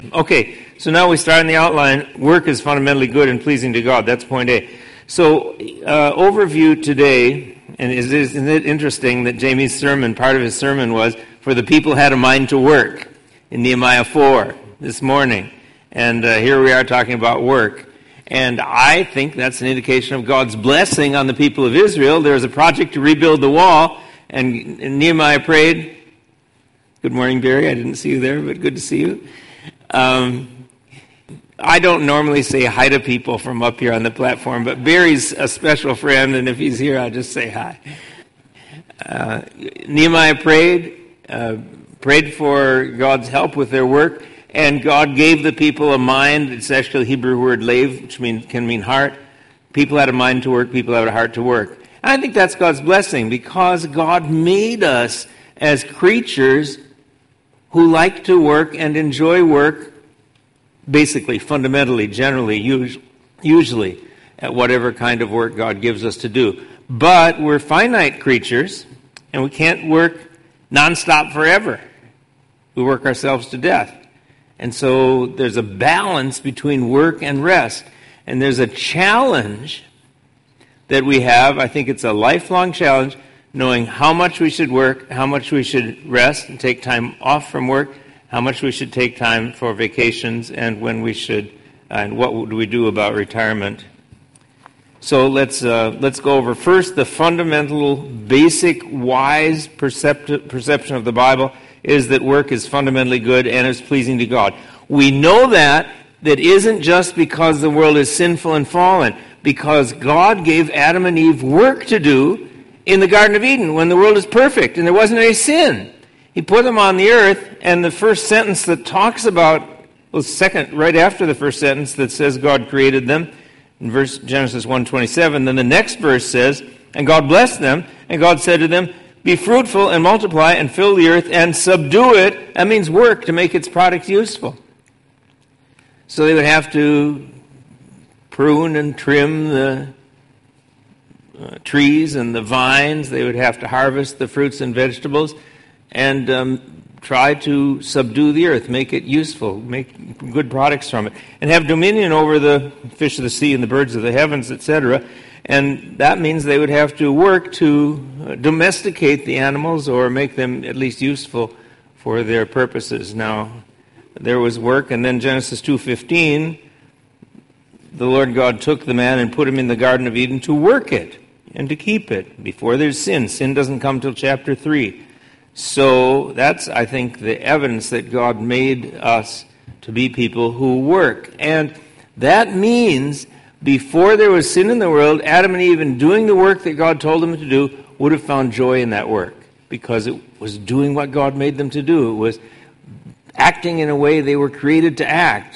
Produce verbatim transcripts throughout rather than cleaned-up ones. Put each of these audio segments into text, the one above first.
Okay, so now we start in the outline. Work is fundamentally good and pleasing to God. That's point A. So, uh, overview today, and is, isn't it interesting that Jamie's sermon, part of his sermon was, for the people had a mind to work, in Nehemiah four this morning. And uh, here we are talking about work. And I think that's an indication of God's blessing on the people of Israel. There was a project to rebuild the wall, and, and Nehemiah prayed. Good morning, Barry. I didn't see you there, but good to see you. Um, I don't normally say hi to people from up here on the platform, but Barry's a special friend, and if he's here, I'll just say hi. Uh, Nehemiah prayed, uh, prayed for God's help with their work, and God gave the people a mind. It's actually the Hebrew word lev, which mean, can mean heart. People had a mind to work, people had a heart to work. And I think that's God's blessing, because God made us as creatures who like to work and enjoy work, basically, fundamentally, generally, usually, at whatever kind of work God gives us to do. But we're finite creatures, and we can't work nonstop forever. We work ourselves to death. And so there's a balance between work and rest. And there's a challenge that we have. I think it's a lifelong challenge, knowing how much we should work, how much we should rest and take time off from work, how much we should take time for vacations, and when we should, uh, and what do we do about retirement. So let's uh, let's go over first the fundamental, basic, wise percept- perception of the Bible is that work is fundamentally good and is pleasing to God. We know that that isn't just because the world is sinful and fallen, because God gave Adam and Eve work to do in the Garden of Eden when the world is perfect and there wasn't any sin. He put them on the earth, and the first sentence that talks about, well, second, right after the first sentence that says God created them, in verse Genesis one twenty-seven, then the next verse says, and God blessed them, and God said to them, be fruitful and multiply and fill the earth and subdue it. That means work to make its product useful. So they would have to prune and trim the Uh, trees and the vines. They would have to harvest the fruits and vegetables and um, try to subdue the earth, make it useful, make good products from it, and have dominion over the fish of the sea and the birds of the heavens, et cetera. And that means they would have to work to domesticate the animals or make them at least useful for their purposes. Now, there was work, and then Genesis two fifteen, the Lord God took the man and put him in the Garden of Eden to work it and to keep it before there's sin. Sin doesn't come till chapter three. So that's, I think, the evidence that God made us to be people who work. And that means before there was sin in the world, Adam and Eve, in doing the work that God told them to do, would have found joy in that work because it was doing what God made them to do. It was acting in a way they were created to act.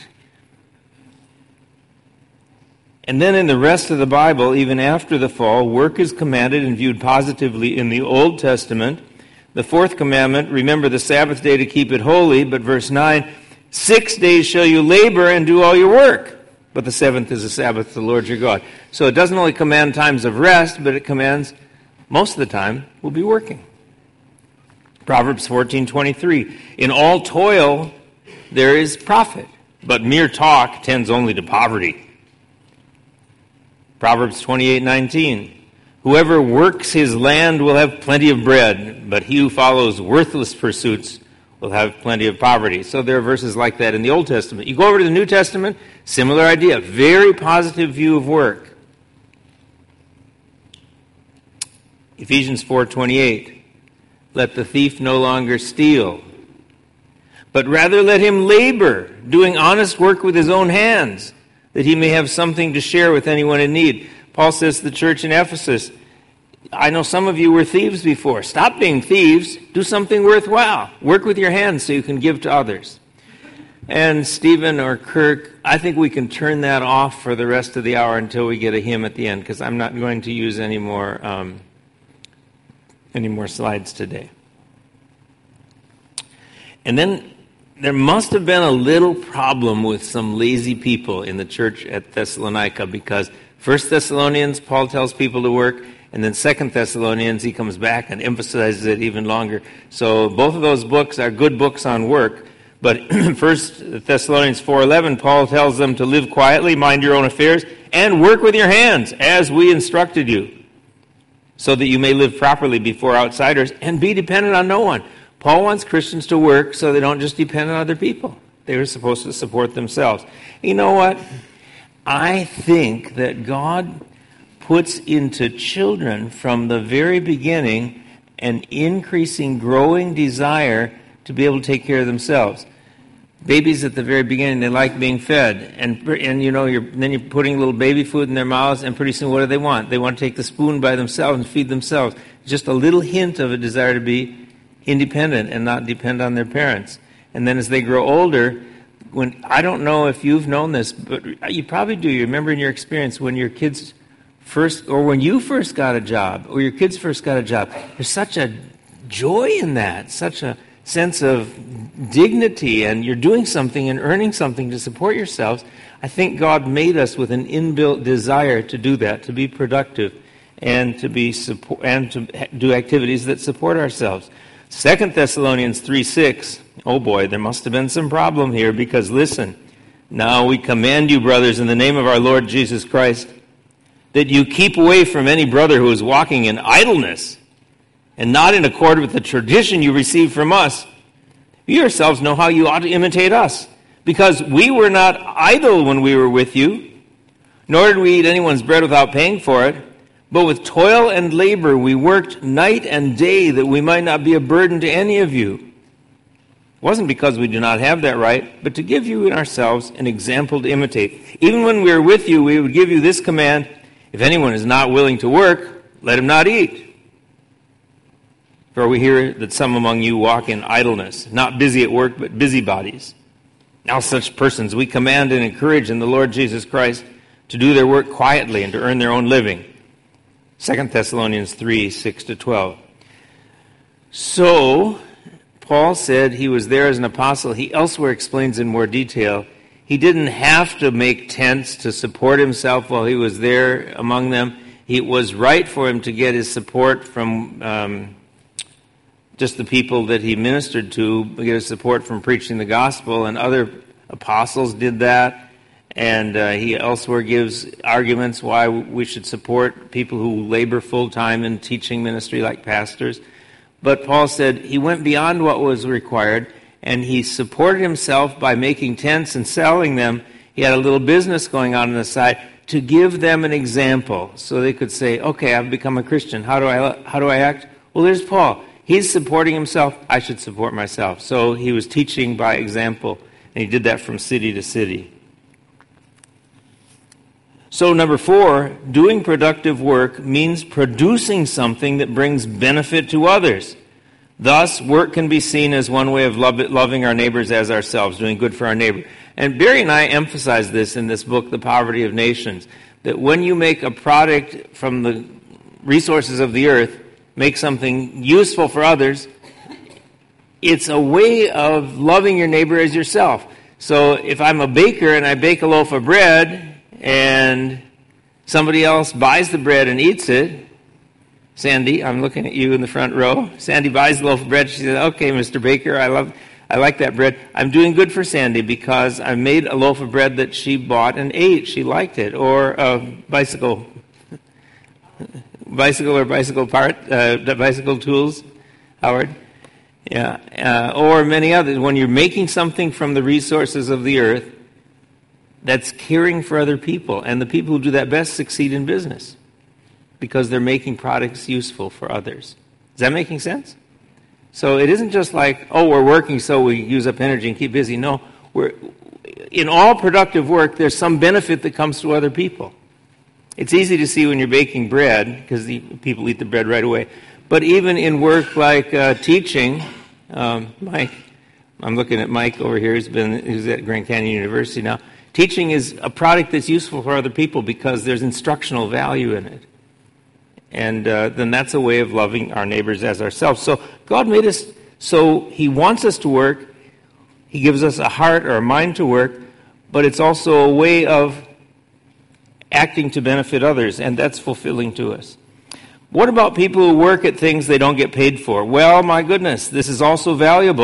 And then in the rest of the Bible, even after the fall, work is commanded and viewed positively in the Old Testament. The fourth commandment, remember the Sabbath day to keep it holy, but verse nine, six days shall you labor and do all your work, but the seventh is a Sabbath to the Lord your God. So it doesn't only command times of rest, but it commands most of the time we'll be working. Proverbs fourteen twenty-three, in all toil there is profit, but mere talk tends only to poverty. Proverbs twenty-eight nineteen, whoever works his land will have plenty of bread, but he who follows worthless pursuits will have plenty of poverty. So there are verses like that in the Old Testament. You go over to the New Testament, similar idea, very positive view of work. Ephesians four twenty-eight, let the thief no longer steal, but rather let him labor, doing honest work with his own hands, that he may have something to share with anyone in need. Paul says to the church in Ephesus, I know some of you were thieves before. Stop being thieves. Do something worthwhile. Work with your hands so you can give to others. And Stephen or Kirk, I think we can turn that off for the rest of the hour until we get a hymn at the end, because I'm not going to use any more, um, any more slides today. And then there must have been a little problem with some lazy people in the church at Thessalonica, because First Thessalonians, Paul tells people to work, and then Second Thessalonians, he comes back and emphasizes it even longer. So both of those books are good books on work, But First Thessalonians four eleven, Paul tells them to live quietly, mind your own affairs, and work with your hands, as we instructed you, so that you may live properly before outsiders and be dependent on no one. Paul wants Christians to work so they don't just depend on other people. They were supposed to support themselves. You know what? I think that God puts into children from the very beginning an increasing, growing desire to be able to take care of themselves. Babies at the very beginning, they like being fed. And, and you know, you're, then you're putting little baby food in their mouths, and pretty soon what do they want? They want to take the spoon by themselves and feed themselves. Just a little hint of a desire to be independent and not depend on their parents. And then as they grow older, when I don't know if you've known this, but you probably do. You remember in your experience when your kids first, or when you first got a job, or your kids first got a job, there's such a joy in that, such a sense of dignity, and you're doing something and earning something to support yourselves. I think God made us with an inbuilt desire to do that, to be productive, and to be support, and to do activities that support ourselves. Second Thessalonians three six, oh boy, there must have been some problem here, because listen, now we command you, brothers, in the name of our Lord Jesus Christ, that you keep away from any brother who is walking in idleness and not in accord with the tradition you received from us. You yourselves know how you ought to imitate us, because we were not idle when we were with you, nor did we eat anyone's bread without paying for it. But with toil and labor we worked night and day that we might not be a burden to any of you. It wasn't because we do not have that right, but to give you in ourselves an example to imitate. Even when we were with you, we would give you this command: if anyone is not willing to work, let him not eat. For we hear that some among you walk in idleness, not busy at work, but busybodies. Now such persons we command and encourage in the Lord Jesus Christ to do their work quietly and to earn their own living. Second Thessalonians three six to twelve. So, Paul said he was there as an apostle. He elsewhere explains in more detail, he didn't have to make tents to support himself while he was there among them. It was right for him to get his support from um, just the people that he ministered to, get his support from preaching the gospel, and other apostles did that. And uh, he elsewhere gives arguments why we should support people who labor full-time in teaching ministry like pastors. But Paul said he went beyond what was required, and he supported himself by making tents and selling them. He had a little business going on on the side to give them an example, so they could say, okay, I've become a Christian. How do I, how do I act? Well, there's Paul. He's supporting himself. I should support myself. So he was teaching by example, and he did that from city to city. So number four, doing productive work means producing something that brings benefit to others. Thus, work can be seen as one way of love, loving our neighbors as ourselves, doing good for our neighbor. And Barry and I emphasize this in this book, The Poverty of Nations, that when you make a product from the resources of the earth, make something useful for others, it's a way of loving your neighbor as yourself. So if I'm a baker and I bake a loaf of bread, and somebody else buys the bread and eats it, Sandy, I'm looking at you in the front row. Sandy buys the loaf of bread. She says, okay, Mister Baker, I love, I like that bread. I'm doing good for Sandy because I made a loaf of bread that she bought and ate. She liked it. Or a bicycle, bicycle or bicycle part, uh, bicycle tools, Howard. Yeah, uh, or many others. When you're making something from the resources of the earth, that's caring for other people. And the people who do that best succeed in business because they're making products useful for others. Is that making sense? So it isn't just like, oh, we're working so we use up energy and keep busy. No, we're in all productive work, there's some benefit that comes to other people. It's easy to see when you're baking bread because the people eat the bread right away. But even in work like uh, teaching, um, Mike, I'm looking at Mike over here who's been who's at Grand Canyon University now. Teaching is a product that's useful for other people because there's instructional value in it. And uh, then that's a way of loving our neighbors as ourselves. So God made us so He wants us to work. He gives us a heart or a mind to work, but it's also a way of acting to benefit others, and that's fulfilling to us. What about people who work at things they don't get paid for? Well, my goodness, this is also valuable.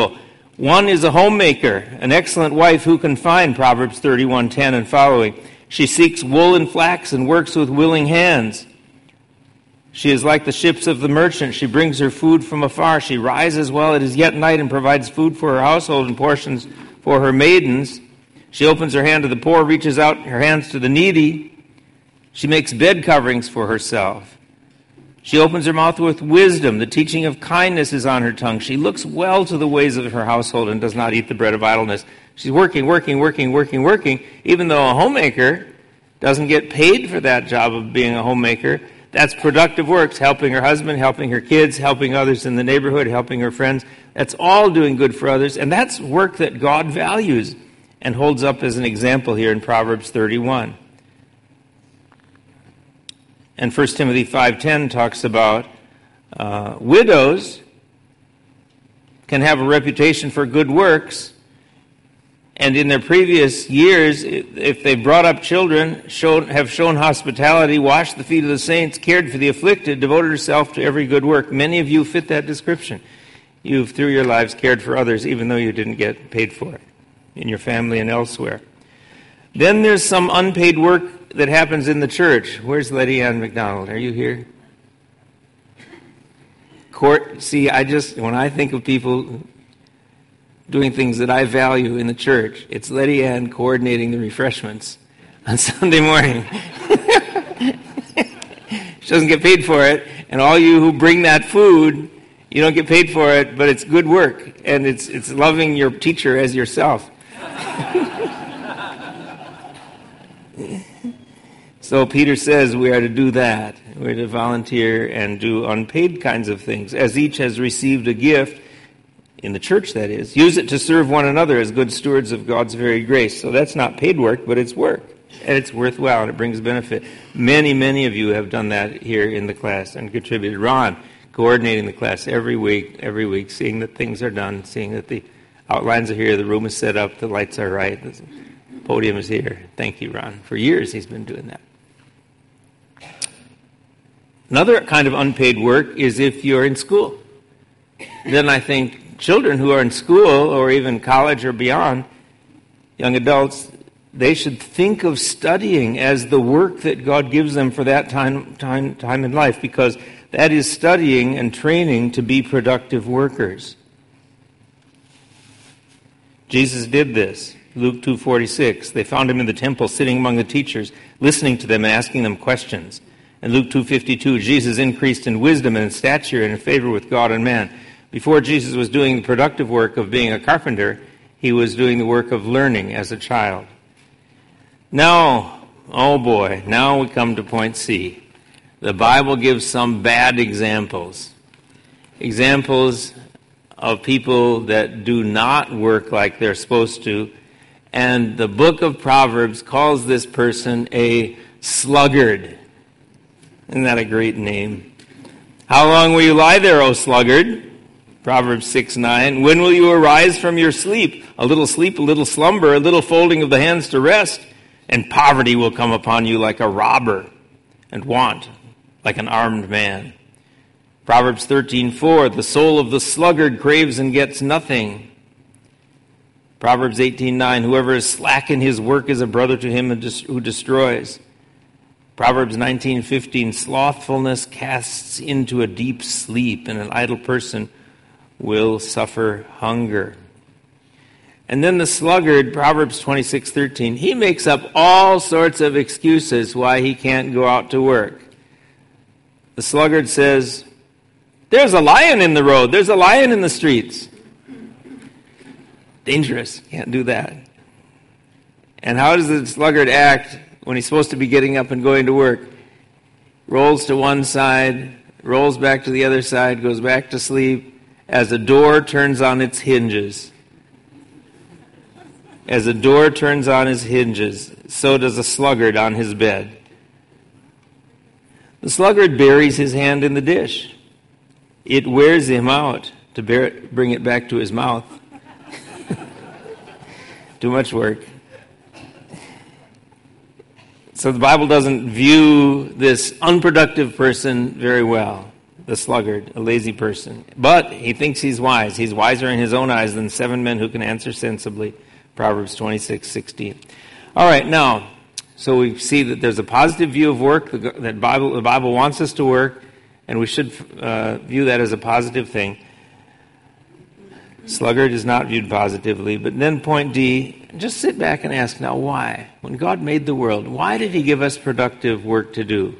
One is a homemaker, an excellent wife who can find, Proverbs thirty-one ten and following. She seeks wool and flax and works with willing hands. She is like the ships of the merchant. She brings her food from afar. She rises while it is yet night and provides food for her household and portions for her maidens. She opens her hand to the poor, reaches out her hands to the needy. She makes bed coverings for herself. She opens her mouth with wisdom. The teaching of kindness is on her tongue. She looks well to the ways of her household and does not eat the bread of idleness. She's working, working, working, working, working. Even though a homemaker doesn't get paid for that job of being a homemaker, that's productive works, helping her husband, helping her kids, helping others in the neighborhood, helping her friends. That's all doing good for others, and that's work that God values and holds up as an example here in Proverbs thirty-one. And First Timothy five ten talks about uh, widows can have a reputation for good works, and in their previous years, if they brought up children, shown, have shown hospitality, washed the feet of the saints, cared for the afflicted, devoted herself to every good work. Many of you fit that description. You've, through your lives, cared for others, even though you didn't get paid for it, in your family and elsewhere. Then there's some unpaid work that happens in the church. Where's Letty Ann McDonald? Are you here? Court, see, I just, when I think of people doing things that I value in the church, it's Letty Ann coordinating the refreshments on Sunday morning. She doesn't get paid for it, and all you who bring that food, you don't get paid for it, but it's good work, and it's it's loving your teacher as yourself. So Peter says we are to do that. We're to volunteer and do unpaid kinds of things, as each has received a gift, in the church that is. Use it to serve one another as good stewards of God's very grace. So that's not paid work, but it's work. And it's worthwhile, and it brings benefit. Many, many of you have done that here in the class and contributed. Ron, coordinating the class every week, every week, seeing that things are done, seeing that the outlines are here, the room is set up, the lights are right, the podium is here. Thank you, Ron. For years he's been doing that. Another kind of unpaid work is if you're in school. Then I think children who are in school or even college or beyond, young adults, they should think of studying as the work that God gives them for that time, time, time in life, because that is studying and training to be productive workers. Jesus did this. Luke two forty-six. They found him in the temple sitting among the teachers, listening to them and asking them questions. And Luke two fifty-two, Jesus increased in wisdom and in stature and in favor with God and man. Before Jesus was doing the productive work of being a carpenter, he was doing the work of learning as a child. Now, oh boy, now we come to point C. The Bible gives some bad examples. Examples of people that do not work like they're supposed to. And the book of Proverbs calls this person a sluggard. Isn't that a great name? How long will you lie there, O sluggard? Proverbs six nine. When will you arise from your sleep? A little sleep, a little slumber, a little folding of the hands to rest, and poverty will come upon you like a robber, and want like an armed man. Proverbs thirteen four. The soul of the sluggard craves and gets nothing. Proverbs eighteen nine. Whoever is slack in his work is a brother to him who destroys. Proverbs nineteen fifteen. Slothfulness casts into a deep sleep, and an idle person will suffer hunger. And then the sluggard, Proverbs twenty-six thirteen, he makes up all sorts of excuses why he can't go out to work. The sluggard says, there's a lion in the road, there's a lion in the streets. Dangerous, can't do that. And how does the sluggard act when he's supposed to be getting up and going to work? Rolls to one side, rolls back to the other side, goes back to sleep, as a door turns on its hinges. As a door turns on its hinges, so does a sluggard on his bed. The sluggard buries his hand in the dish. It wears him out to bear it, bring it back to his mouth. Too much work. So the Bible doesn't view this unproductive person very well. the sluggard, a lazy person. But he thinks he's wise. He's wiser in his own eyes than seven men who can answer sensibly. Proverbs twenty-six sixteen. All right, now, so we see that there's a positive view of work, that Bible, the Bible wants us to work, and we should uh, view that as a positive thing. Sluggard is not viewed positively. But then point D, just sit back and ask, now why? When God made the world, why did he give us productive work to do?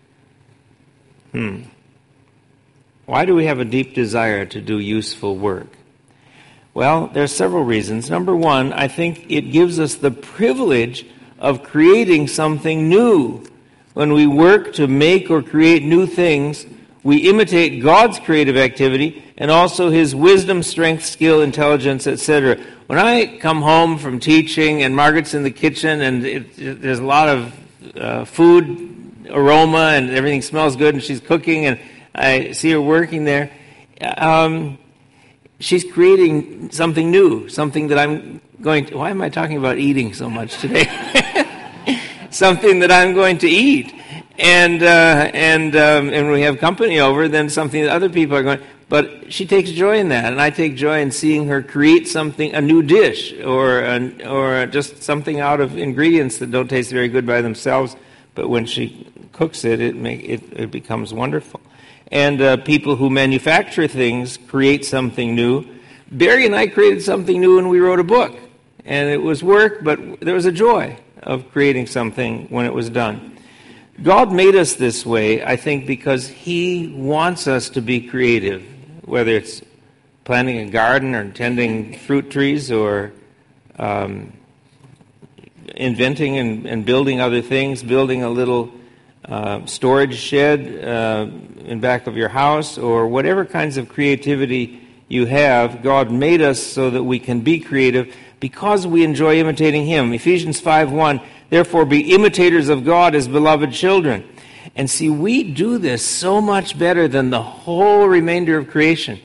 Hmm. Why do we have a deep desire to do useful work? Well, there are several reasons. Number one, I think it gives us the privilege of creating something new. When we work to make or create new things, we imitate God's creative activity and also his wisdom, strength, skill, intelligence, et cetera. When I come home from teaching and Margaret's in the kitchen and it, it, there's a lot of uh, food aroma and everything smells good and she's cooking and I see her working there, um, she's creating something new, something that I'm going to... Why am I talking about eating so much today? Something that I'm going to eat. And uh, and um, and when we have company over, then something that other people are going... But she takes joy in that, and I take joy in seeing her create something, a new dish, or an, or just something out of ingredients that don't taste very good by themselves, but when she cooks it, it, make, it, it becomes wonderful. And uh, people who manufacture things create something new. Barry and I created something new when we wrote a book. And it was work, but there was a joy of creating something when it was done. God made us this way, I think, because he wants us to be creative, whether it's planting a garden or tending fruit trees or um, inventing and, and building other things, building a little uh, storage shed uh, in back of your house, or whatever kinds of creativity you have. God made us so that we can be creative because we enjoy imitating him. Ephesians five one, therefore be imitators of God as beloved children. And see, we do this so much better than the whole remainder of creation.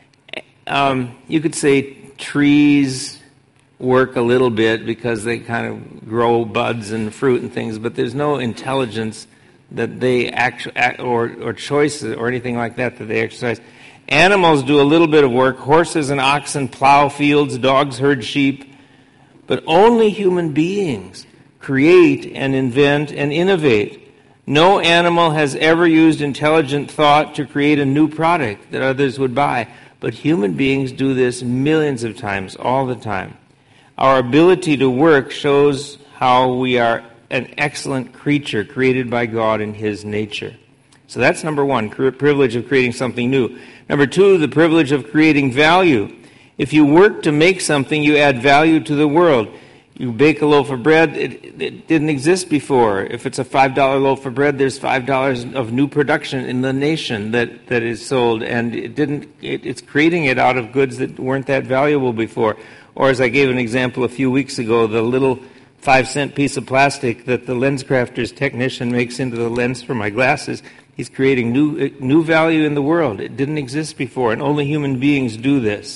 Um, you could say trees work a little bit because they kind of grow buds and fruit and things, but there's no intelligence that they actually, or, or choices or anything like that that they exercise. Animals do a little bit of work. Horses and oxen plow fields, dogs herd sheep. But only human beings create and invent and innovate. No animal has ever used intelligent thought to create a new product that others would buy. But human beings do this millions of times, all the time. Our ability to work shows how we are an excellent creature created by God in his nature. So that's number one, privilege of creating something new. Number two, the privilege of creating value. If you work to make something, you add value to the world. You bake a loaf of bread, it, it didn't exist before. If it's a five dollar loaf of bread, there's five dollars of new production in the nation that, that is sold, and it didn't. It, it's creating it out of goods that weren't that valuable before. Or as I gave an example a few weeks ago, the little five cent piece of plastic that the LensCrafters technician makes into the lens for my glasses, he's creating new new value in the world. It didn't exist before, and only human beings do this.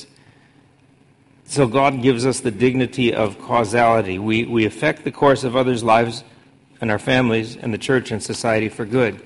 So God gives us the dignity of causality. We we affect the course of others' lives and our families and the church and society for good.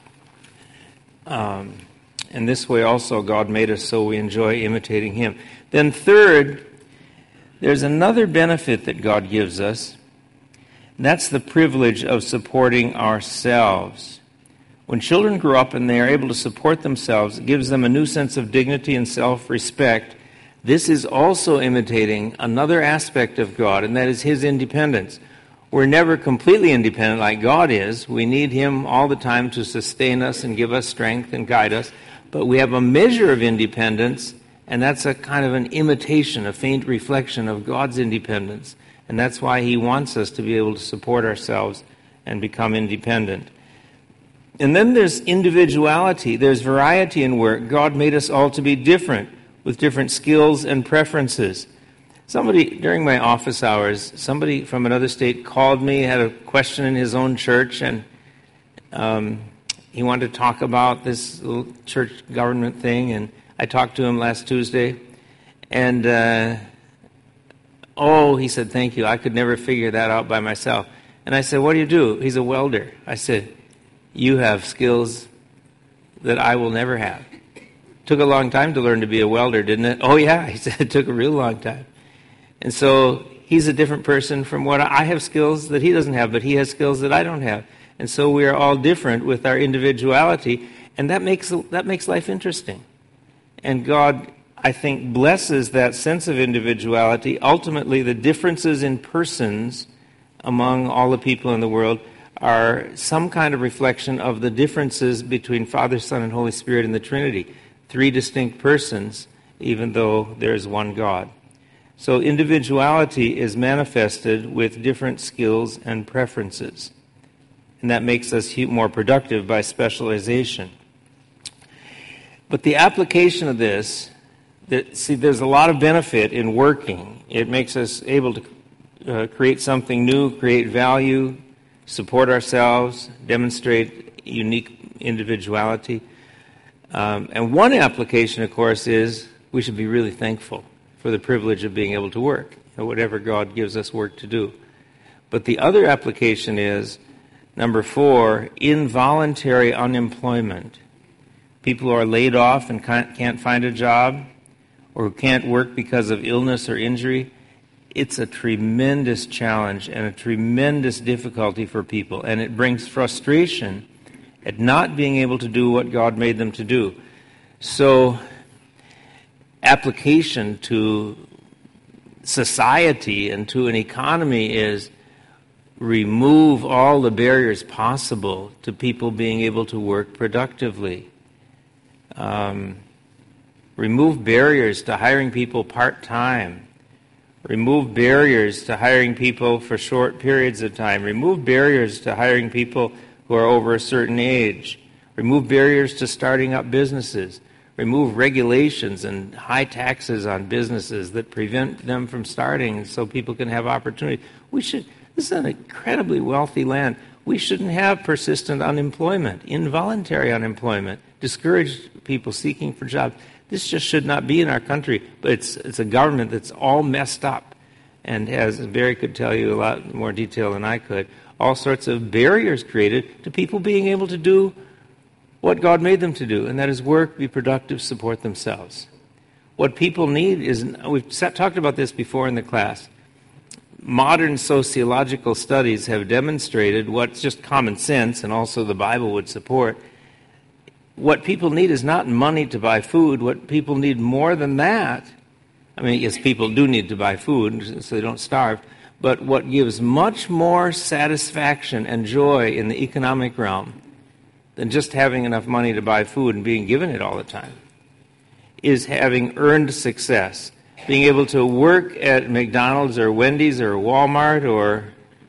Um, and this way also God made us so we enjoy imitating him. Then third, there's another benefit that God gives us. And that's the privilege of supporting ourselves. When children grow up and they are able to support themselves, it gives them a new sense of dignity and self-respect. This is also imitating another aspect of God, and that is his independence. We're never completely independent like God is. We need him all the time to sustain us and give us strength and guide us. But we have a measure of independence, and that's a kind of an imitation, a faint reflection of God's independence. And that's why he wants us to be able to support ourselves and become independent. And then there's individuality. There's variety in work. God made us all to be different, with different skills and preferences. Somebody, during my office hours, somebody from another state called me, had a question in his own church, and um, he wanted to talk about this little church government thing, and I talked to him last Tuesday, and uh, oh, he said, thank you, I could never figure that out by myself. And I said, what do you do? He's a welder. I said, you have skills that I will never have. Took a long time to learn to be a welder, didn't it? Oh yeah, he said it took a real long time. And so he's a different person from what I have, skills that he doesn't have, but he has skills that I don't have. And so we are all different with our individuality, and that makes that makes life interesting. And God, I think, blesses that sense of individuality. Ultimately, the differences in persons among all the people in the world are some kind of reflection of the differences between Father, Son, and Holy Spirit in the Trinity. Three distinct persons, even though there is one God. So individuality is manifested with different skills and preferences. And that makes us more productive by specialization. But the application of this, that, see, there's a lot of benefit in working. It makes us able to uh, create something new, create value, support ourselves, demonstrate unique individuality. Um, and one application, of course, is we should be really thankful for the privilege of being able to work, you know, whatever God gives us work to do. But the other application is, number four, involuntary unemployment. People who are laid off and can't, can't find a job, or who can't work because of illness or injury. It's a tremendous challenge and a tremendous difficulty for people, and it brings frustration at not being able to do what God made them to do. So, application to society and to an economy is remove all the barriers possible to people being able to work productively. Um, remove barriers to hiring people part-time. Remove barriers to hiring people for short periods of time. Remove barriers to hiring people who are over a certain age. Remove barriers to starting up businesses. Remove regulations and high taxes on businesses that prevent them from starting so people can have opportunity. We should, this is an incredibly wealthy land. We shouldn't have persistent unemployment, involuntary unemployment, discouraged people seeking for jobs. This just should not be in our country, but it's it's a government that's all messed up and has, Barry could tell you a lot more detail than I could, all sorts of barriers created to people being able to do what God made them to do, and that is work, be productive, support themselves. What people need is, we've talked about this before in the class, modern sociological studies have demonstrated what's just common sense and also the Bible would support. What people need is not money to buy food. What people need more than that, I mean, yes, people do need to buy food so they don't starve, but what gives much more satisfaction and joy in the economic realm than just having enough money to buy food and being given it all the time is having earned success. Being able to work at McDonald's or Wendy's or Walmart or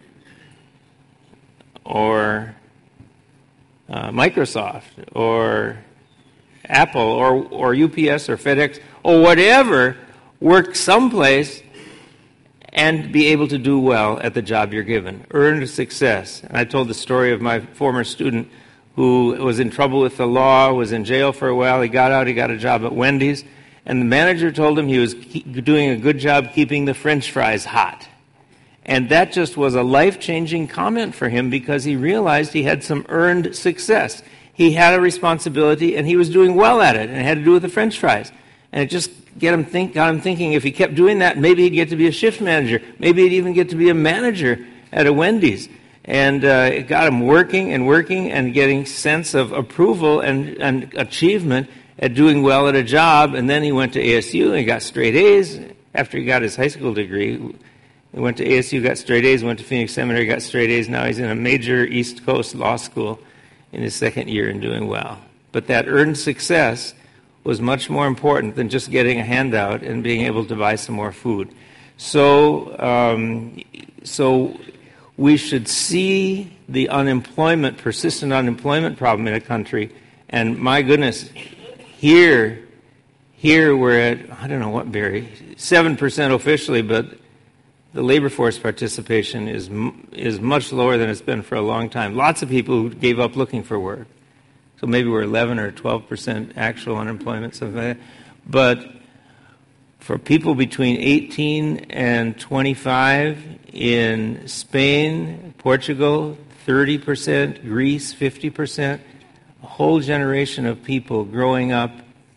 or uh, Microsoft or Apple or, or U P S or FedEx or whatever, work someplace and be able to do well at the job you're given. Earned success. And I told the story of my former student who was in trouble with the law, was in jail for a while. He got out, he got a job at Wendy's, and the manager told him he was doing a good job keeping the French fries hot. And that just was a life-changing comment for him because he realized he had some earned success. He had a responsibility, and he was doing well at it, and it had to do with the French fries. And it just get him think, got him thinking, if he kept doing that, maybe he'd get to be a shift manager. Maybe he'd even get to be a manager at a Wendy's. And uh, it got him working and working and getting sense of approval and, and achievement at doing well at a job. And then he went to A S U and he got straight A's after he got his high school degree. He went to A S U, got straight A's, went to Phoenix Seminary, got straight A's. Now he's in a major East Coast law school in his second year and doing well. But that earned success was much more important than just getting a handout and being able to buy some more food. So, um, so we should see the unemployment, persistent unemployment problem in a country. And my goodness, here, here we're at, I don't know what, Barry, seven percent officially, but the labor force participation is is much lower than it's been for a long time. Lots of people who gave up looking for work. So maybe we're eleven or twelve percent actual unemployment, something like that. But for people between eighteen and twenty-five in Spain, Portugal, thirty percent, Greece, fifty percent, a whole generation of people growing up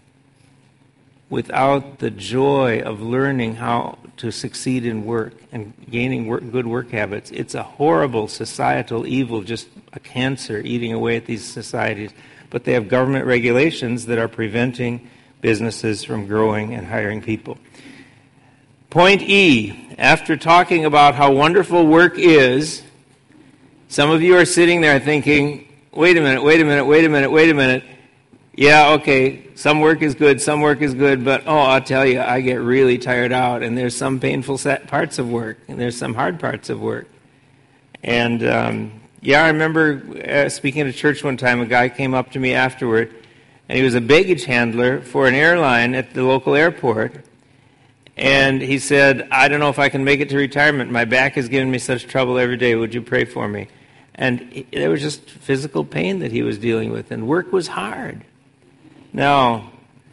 without the joy of learning how to succeed in work and gaining work, good work habits. It's a horrible societal evil, just a cancer eating away at these societies. But they have government regulations that are preventing businesses from growing and hiring people. Point E, after talking about how wonderful work is, some of you are sitting there thinking, wait a minute, wait a minute, wait a minute, wait a minute. Yeah, okay, some work is good, some work is good, but oh, I'll tell you, I get really tired out, and there's some painful parts of work, and there's some hard parts of work. And um, yeah, I remember uh, speaking at a church one time, a guy came up to me afterward, and he was a baggage handler for an airline at the local airport. And he said, I don't know if I can make it to retirement. My back is giving me such trouble every day. Would you pray for me? And there was just physical pain that he was dealing with, and work was hard. Now,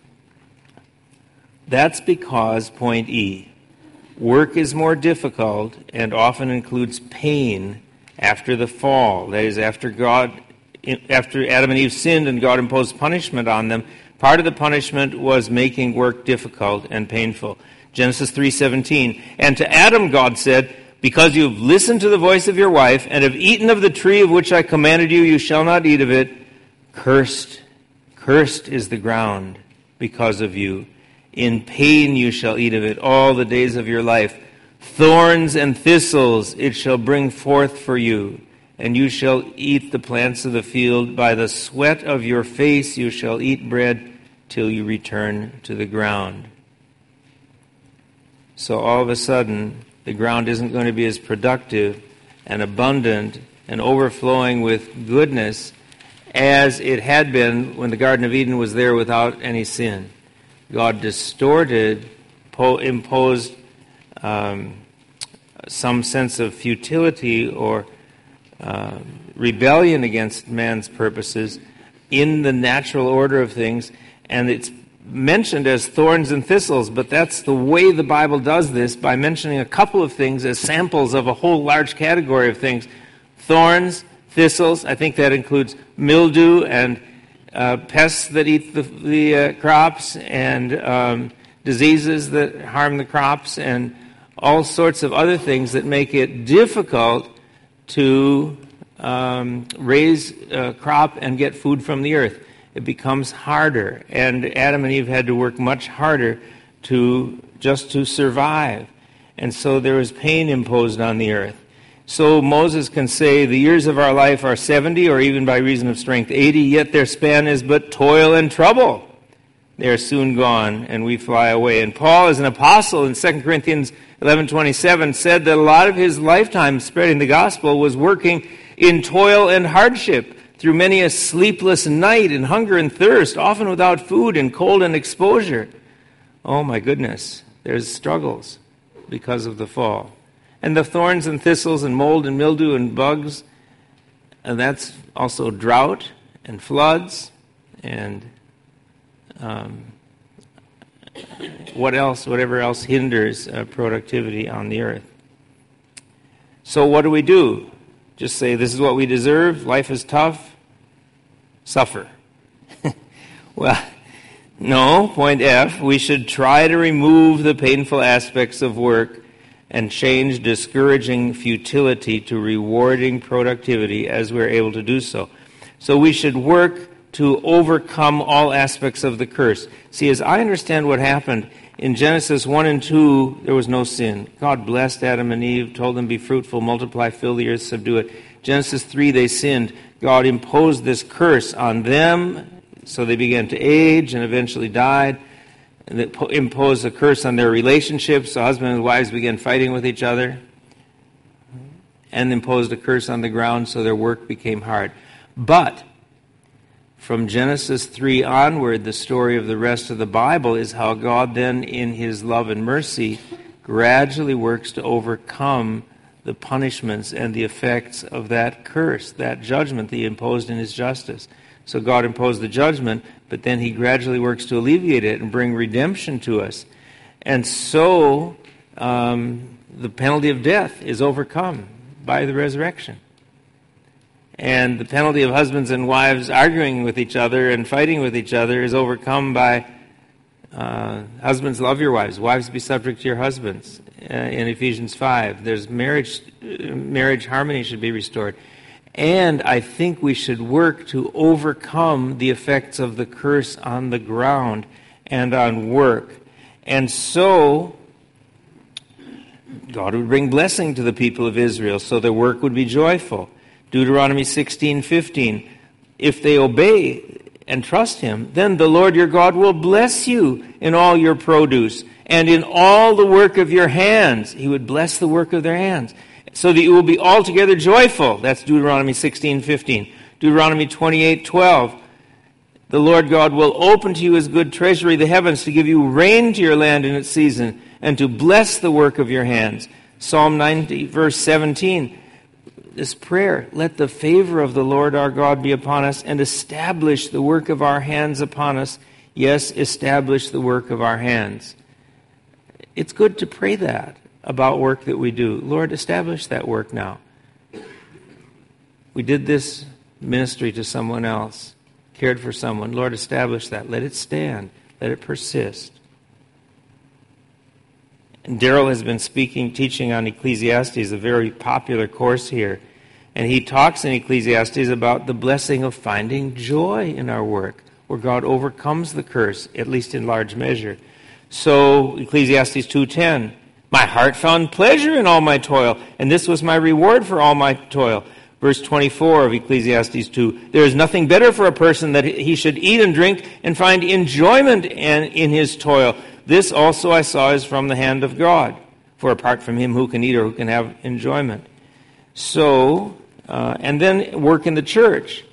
that's because, point E, work is more difficult and often includes pain after the fall. That is, after God, after Adam and Eve sinned and God imposed punishment on them, part of the punishment was making work difficult and painful. Genesis three seventeen, and to Adam God said, because you have listened to the voice of your wife and have eaten of the tree of which I commanded you, you shall not eat of it. Cursed, cursed is the ground because of you. In pain you shall eat of it all the days of your life. Thorns and thistles it shall bring forth for you, and you shall eat the plants of the field. By the sweat of your face you shall eat bread till you return to the ground. So all of a sudden, the ground isn't going to be as productive and abundant and overflowing with goodness as it had been when the Garden of Eden was there without any sin. God distorted, po- imposed um, some sense of futility or uh, rebellion against man's purposes in the natural order of things, and it's mentioned as thorns and thistles, but that's the way the Bible does this, by mentioning a couple of things as samples of a whole large category of things. Thorns, thistles, I think that includes mildew and uh, pests that eat the, the uh, crops, and um, diseases that harm the crops, and all sorts of other things that make it difficult to um, raise a crop and get food from the earth. It becomes harder, and Adam and Eve had to work much harder to just to survive. And so there was pain imposed on the earth. So Moses can say, the years of our life are seventy, or even by reason of strength eighty, yet their span is but toil and trouble. They are soon gone, and we fly away. And Paul, as an apostle in Second Corinthians eleven twenty-seven, said that a lot of his lifetime spreading the gospel was working in toil and hardship, through many a sleepless night and hunger and thirst, often without food and cold and exposure. Oh my goodness, there's struggles because of the fall. And the thorns and thistles and mold and mildew and bugs, and that's also drought and floods and um, what else, whatever else hinders uh, productivity on the earth. So what do we do? Just say, this is what we deserve, life is tough, suffer. Well, no, point F, we should try to remove the painful aspects of work and change discouraging futility to rewarding productivity as we're able to do so. So we should work to overcome all aspects of the curse. See, as I understand what happened, in Genesis one and two, there was no sin. God blessed Adam and Eve, told them, be fruitful, multiply, fill the earth, subdue it. Genesis three, they sinned. God imposed this curse on them, so they began to age and eventually died. And it imposed a curse on their relationships, so husbands and wives began fighting with each other. And imposed a curse on the ground, so their work became hard. But from Genesis three onward, the story of the rest of the Bible is how God then, in his love and mercy, gradually works to overcome the punishments and the effects of that curse, that judgment that he imposed in his justice. So God imposed the judgment, but then he gradually works to alleviate it and bring redemption to us. And so um, the penalty of death is overcome by the resurrection. And the penalty of husbands and wives arguing with each other and fighting with each other is overcome by uh, husbands, love your wives. Wives, be subject to your husbands. Uh, in Ephesians five, there's marriage, uh, marriage harmony should be restored. And I think we should work to overcome the effects of the curse on the ground and on work. And so God would bring blessing to the people of Israel, so their work would be joyful. Deuteronomy sixteen fifteen, if they obey and trust him, then the Lord your God will bless you in all your produce and in all the work of your hands. He would bless the work of their hands, so that you will be altogether joyful. That's Deuteronomy sixteen fifteen. Deuteronomy twenty-eight twelve, the Lord God will open to you his good treasury, the heavens, to give you rain to your land in its season, and to bless the work of your hands. Psalm ninety, verse seventeen, this prayer, let the favor of the Lord our God be upon us, and establish the work of our hands upon us. Yes, establish the work of our hands. It's good to pray that about work that we do. Lord, establish that work now. We did this ministry to someone else, cared for someone. Lord, establish that. Let it stand. Let it persist. And Daryl has been speaking, teaching on Ecclesiastes, a very popular course here. And he talks in Ecclesiastes about the blessing of finding joy in our work, where God overcomes the curse, at least in large measure. So, Ecclesiastes two ten, my heart found pleasure in all my toil, and this was my reward for all my toil. Verse twenty-four of Ecclesiastes two, there is nothing better for a person that he should eat and drink and find enjoyment in his toil. This also I saw is from the hand of God. For apart from him, who can eat or who can have enjoyment? So, uh, and then work in the church.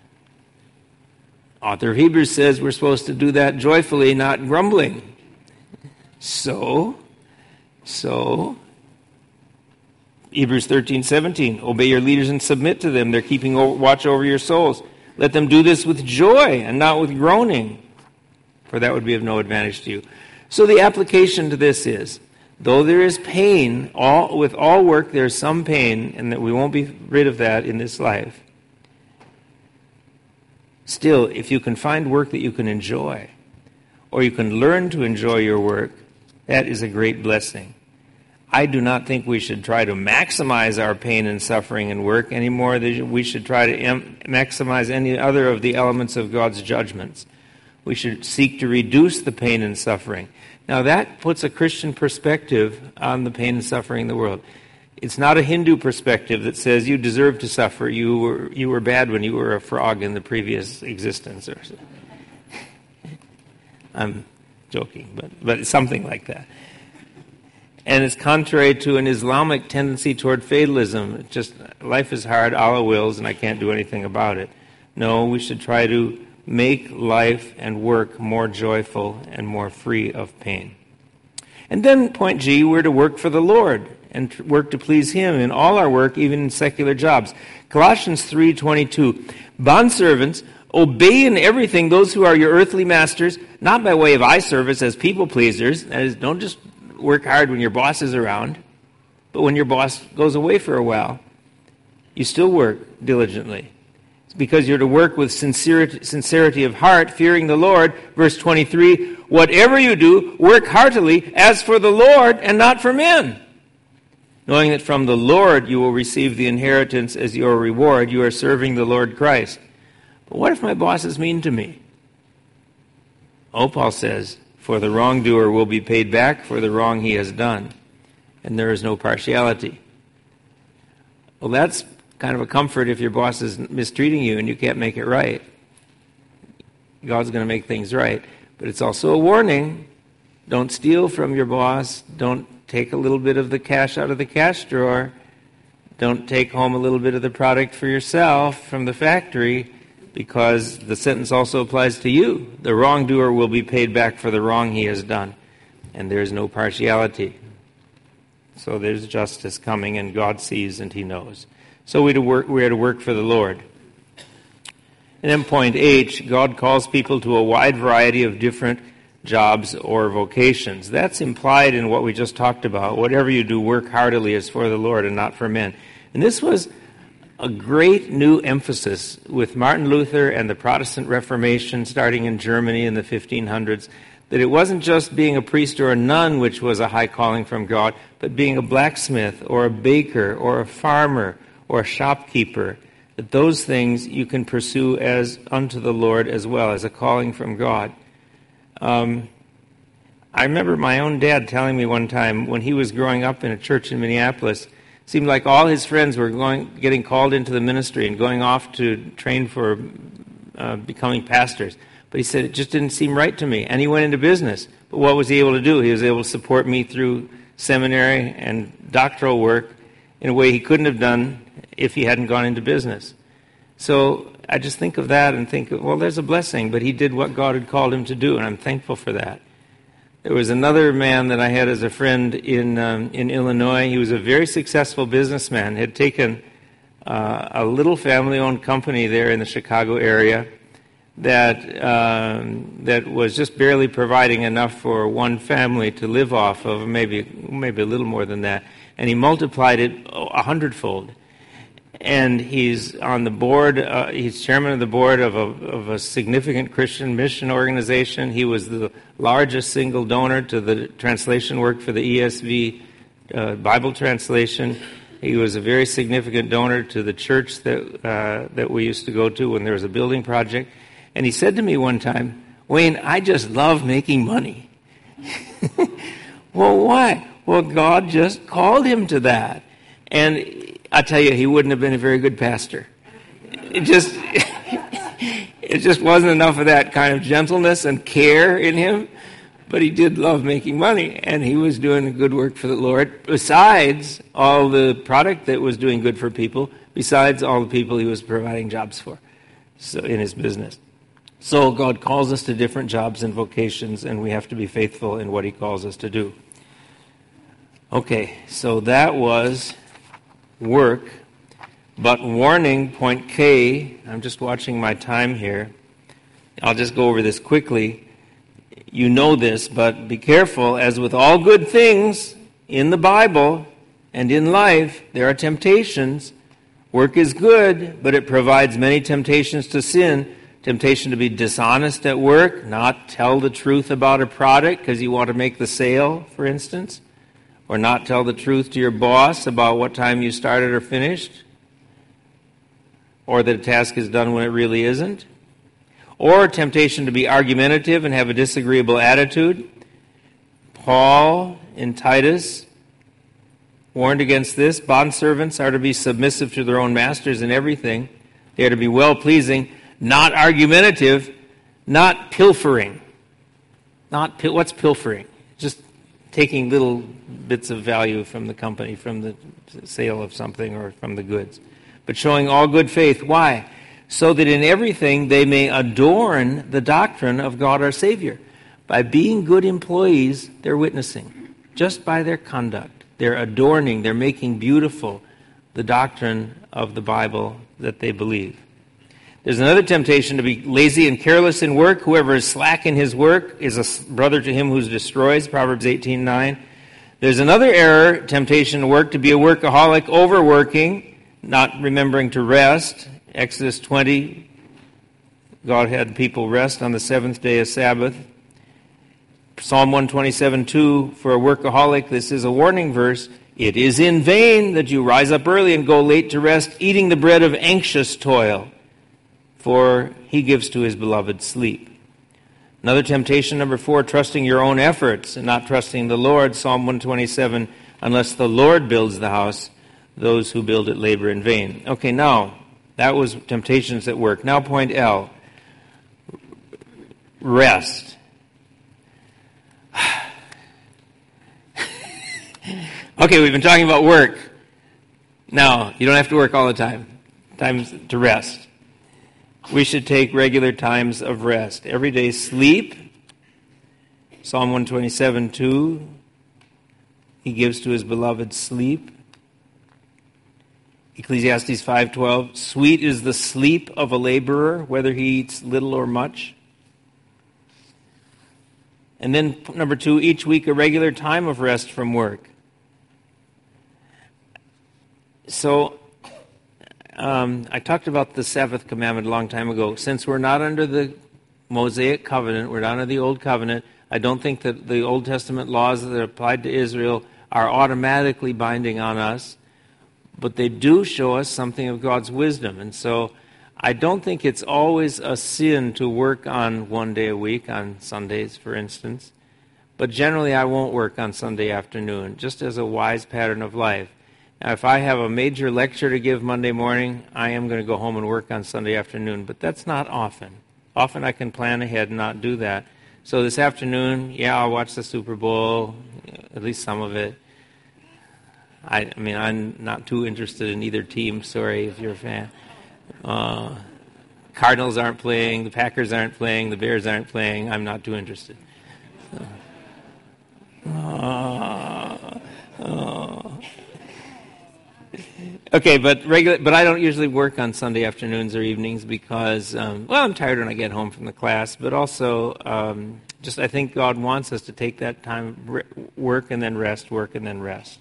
Author of Hebrews says we're supposed to do that joyfully, not grumbling. So, so, Hebrews thirteen seventeen, obey your leaders and submit to them. They're keeping watch over your souls. Let them do this with joy and not with groaning, for that would be of no advantage to you. So the application to this is, though there is pain, all, with all work there is some pain, and that we won't be rid of that in this life. Still, if you can find work that you can enjoy, or you can learn to enjoy your work, that is a great blessing. I do not think we should try to maximize our pain and suffering and work any more than we should try to em- maximize any other of the elements of God's judgments. We should seek to reduce the pain and suffering. Now that puts a Christian perspective on the pain and suffering in the world. It's not a Hindu perspective that says you deserve to suffer. You were you were bad when you were a frog in the previous existence. Or I'm joking, but but it's something like that. And it's contrary to an Islamic tendency toward fatalism. It's just life is hard, Allah wills, and I can't do anything about it. No, we should try to make life and work more joyful and more free of pain. And then point G, we're to work for the Lord and work to please him in all our work, even in secular jobs. Colossians three twenty-two, bondservants, obey in everything those who are your earthly masters, not by way of eye service as people pleasers. That is, don't just work hard when your boss is around, but when your boss goes away for a while, you still work diligently. Because you're to work with sincerity, sincerity of heart, fearing the Lord. Verse twenty-three, whatever you do, work heartily as for the Lord and not for men, knowing that from the Lord you will receive the inheritance as your reward. You are serving the Lord Christ. But what if my boss is mean to me? Oh, Paul says, for the wrongdoer will be paid back for the wrong he has done, and there is no partiality. Well, that's kind of a comfort if your boss is mistreating you and you can't make it right. God's going to make things right. But it's also a warning. Don't steal from your boss. Don't take a little bit of the cash out of the cash drawer. Don't take home a little bit of the product for yourself from the factory, because the sentence also applies to you. The wrongdoer will be paid back for the wrong he has done, and there is no partiality. So there's justice coming, and God sees and he knows. So we to work, we are to work for the Lord. And then point H, God calls people to a wide variety of different jobs or vocations. That's implied in what we just talked about. Whatever you do, work heartily as for the Lord and not for men. And this was a great new emphasis with Martin Luther and the Protestant Reformation starting in Germany in the fifteen hundreds, that it wasn't just being a priest or a nun, which was a high calling from God, but being a blacksmith or a baker or a farmer or a shopkeeper, that those things you can pursue as unto the Lord as well, as a calling from God. Um, I remember my own dad telling me one time when he was growing up in a church in Minneapolis, it seemed like all his friends were going, getting called into the ministry and going off to train for uh, becoming pastors. But he said, it just didn't seem right to me. And he went into business. But what was he able to do? He was able to support me through seminary and doctoral work in a way he couldn't have done if he hadn't gone into business. So I just think of that and think, well, there's a blessing, but he did what God had called him to do, and I'm thankful for that. There was another man that I had as a friend in um, in Illinois. He was a very successful businessman, had taken uh, a little family-owned company there in the Chicago area that um, that was just barely providing enough for one family to live off of, maybe maybe a little more than that. And he multiplied it a hundredfold. And he's on the board, uh, he's chairman of the board of a, of a significant Christian mission organization. He was the largest single donor to the translation work for the E S V uh, Bible translation. He was a very significant donor to the church that uh, that we used to go to when there was a building project. And he said to me one time, Wayne, I just love making money. Well, why? Well, God just called him to that. And I tell you, he wouldn't have been a very good pastor. It just, it just wasn't enough of that kind of gentleness and care in him. But he did love making money, and he was doing good work for the Lord, besides all the product that was doing good for people, besides all the people he was providing jobs for, so in his business. So God calls us to different jobs and vocations, and we have to be faithful in what he calls us to do. Okay, so that was work, but warning, point K, I'm just watching my time here. I'll just go over this quickly. You know this, but be careful. As with all good things in the Bible and in life, there are temptations. Work is good, but it provides many temptations to sin. Temptation to be dishonest at work, not tell the truth about a product because you want to make the sale, for instance. Or not tell the truth to your boss about what time you started or finished. Or that a task is done when it really isn't. Or temptation to be argumentative and have a disagreeable attitude. Paul in Titus warned against this. Bondservants are to be submissive to their own masters in everything. They are to be well-pleasing, not argumentative, not pilfering. Not pil- What's pilfering? Just taking little bits of value from the company, from the sale of something or from the goods. But showing all good faith. Why? So that in everything they may adorn the doctrine of God our Savior. By being good employees, they're witnessing. Just by their conduct. They're adorning, they're making beautiful the doctrine of the Bible that they believe. There's another temptation to be lazy and careless in work. Whoever is slack in his work is a brother to him who destroys, Proverbs eighteen nine. There's another error, temptation to work, to be a workaholic, overworking, not remembering to rest. Exodus twenty, God had people rest on the seventh day of Sabbath. Psalm one twenty-seven two, for a workaholic, this is a warning verse. It is in vain that you rise up early and go late to rest, eating the bread of anxious toil. For he gives to his beloved sleep. Another temptation, number four, trusting your own efforts and not trusting the Lord. Psalm one twenty-seven, unless the Lord builds the house, those who build it labor in vain. Okay, now, that was temptations at work. Now point L, rest. Okay, we've been talking about work. Now, you don't have to work all the time. Time's to rest. We should take regular times of rest. Every day sleep. Psalm one twenty-seven two. He gives to his beloved sleep. Ecclesiastes five twelve. Sweet is the sleep of a laborer, whether he eats little or much. And then number two, each week a regular time of rest from work. So, uh, um, I talked about the Sabbath commandment a long time ago. Since we're not under the Mosaic covenant, we're not under the Old Covenant, I don't think that the Old Testament laws that applied to Israel are automatically binding on us, but they do show us something of God's wisdom. And so I don't think it's always a sin to work on one day a week, on Sundays, for instance. But generally, I won't work on Sunday afternoon, just as a wise pattern of life. Now, if I have a major lecture to give Monday morning, I am going to go home and work on Sunday afternoon, but that's not often. Often I can plan ahead and not do that. So this afternoon, yeah, I'll watch the Super Bowl, at least some of it. I, I mean, I'm not too interested in either team, sorry if you're a fan. Uh, Cardinals aren't playing, the Packers aren't playing, the Bears aren't playing, I'm not too interested. So. Uh, uh. Okay, but regular, but I don't usually work on Sunday afternoons or evenings because, um, well, I'm tired when I get home from the class, but also um, just I think God wants us to take that time, re- work and then rest, work and then rest.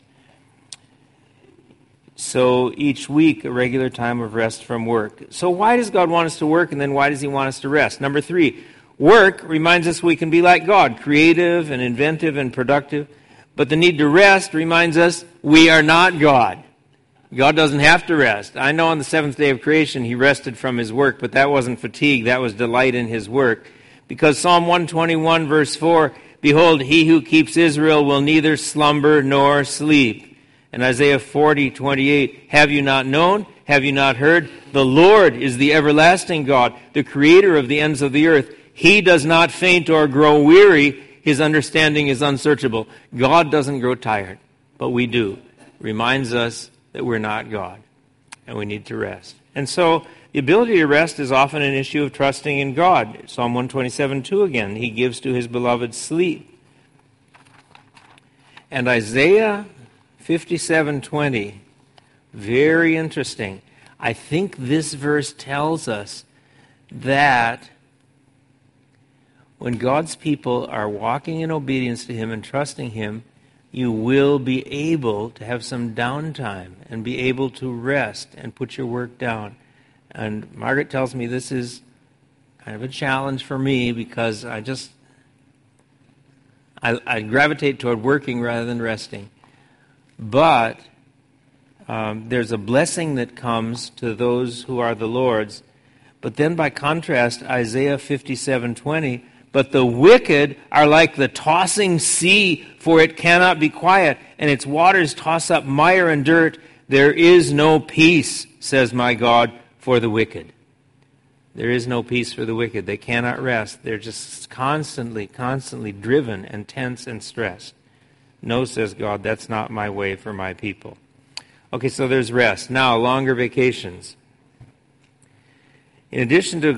So each week, a regular time of rest from work. So why does God want us to work, and then why does He want us to rest? Number three, work reminds us we can be like God, creative and inventive and productive. But the need to rest reminds us we are not God. God doesn't have to rest. I know on the seventh day of creation He rested from His work, but that wasn't fatigue, that was delight in His work. Because Psalm one twenty-one verse four, behold, He who keeps Israel will neither slumber nor sleep. And Isaiah forty twenty-eight, have you not known? Have you not heard? The Lord is the everlasting God, the creator of the ends of the earth. He does not faint or grow weary. His understanding is unsearchable. God doesn't grow tired, but we do. Reminds us that we're not God, and we need to rest. And so the ability to rest is often an issue of trusting in God. Psalm one twenty-seven two again, He gives to His beloved sleep. And Isaiah fifty-seven twenty, very interesting. I think this verse tells us that when God's people are walking in obedience to Him and trusting Him, you will be able to have some downtime and be able to rest and put your work down. And Margaret tells me this is kind of a challenge for me because I just, I, I gravitate toward working rather than resting. But um, there's a blessing that comes to those who are the Lord's. But then by contrast, Isaiah fifty-seven twenty, but the wicked are like the tossing sea, for it cannot be quiet, and its waters toss up mire and dirt. There is no peace, says my God, for the wicked. There is no peace for the wicked. They cannot rest. They're just constantly, constantly driven and tense and stressed. No, says God, that's not my way for my people. Okay, so there's rest. Now, longer vacations. In addition to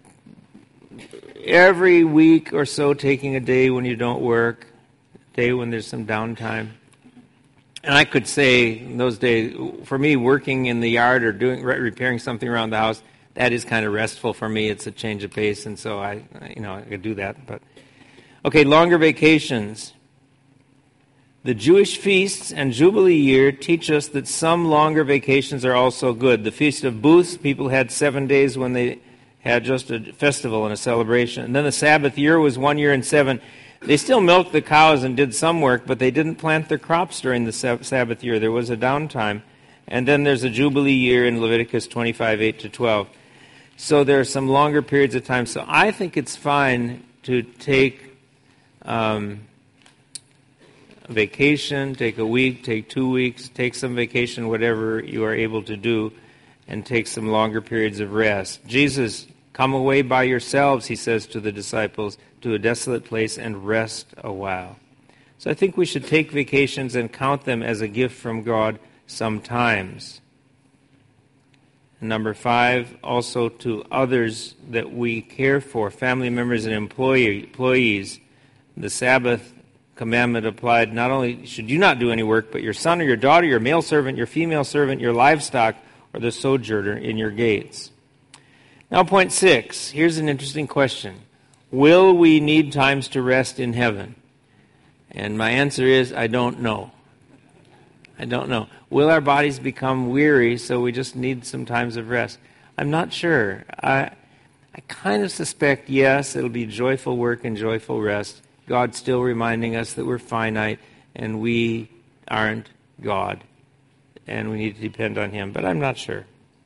every week or so taking a day when you don't work, a day when there's some downtime. And I could say in those days, for me, working in the yard or doing repairing something around the house, that is kind of restful for me. It's a change of pace, and so I, you know, I could do that. But okay, longer vacations. The Jewish feasts and Jubilee year teach us that some longer vacations are also good. The Feast of Booths, people had seven days when they had just a festival and a celebration. And then the Sabbath year was one year and seven. They still milked the cows and did some work, but they didn't plant their crops during the Sabbath year. There was a downtime. And then there's a Jubilee year in Leviticus twenty-five, eight to twelve. So there are some longer periods of time. So I think it's fine to take um, a vacation, take a week, take two weeks, take some vacation, whatever you are able to do, and take some longer periods of rest. Jesus, come away by yourselves, he says to the disciples, to a desolate place and rest a while. So I think we should take vacations and count them as a gift from God sometimes. Number five, also to others that we care for, family members and employee, employees. The Sabbath commandment applied not only should you not do any work, but your son or your daughter, your male servant, your female servant, your livestock, or the sojourner in your gates. Now point six, here's an interesting question. Will we need times to rest in heaven? And my answer is, I don't know. I don't know. Will our bodies become weary so we just need some times of rest? I'm not sure. I I kind of suspect, yes, it'll be joyful work and joyful rest. God still reminding us that we're finite and we aren't God. And we need to depend on Him. But I'm not sure.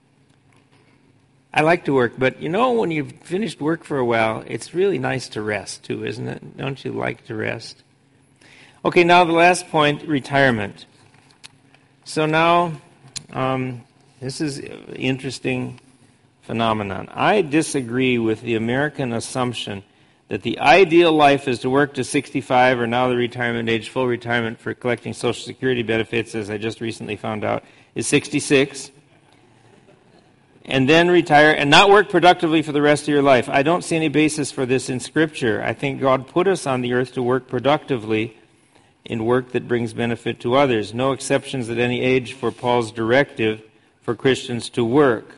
I like to work, but you know, when you've finished work for a while, it's really nice to rest too, isn't it? Don't you like to rest? Okay, now the last point, retirement. So now, um, this is an interesting phenomenon. I disagree with the American assumption that the ideal life is to work to sixty-five, or now the retirement age, full retirement for collecting Social Security benefits, as I just recently found out, is sixty-six, and then retire and not work productively for the rest of your life. I don't see any basis for this in Scripture. I think God put us on the earth to work productively in work that brings benefit to others. No exceptions at any age for Paul's directive for Christians to work,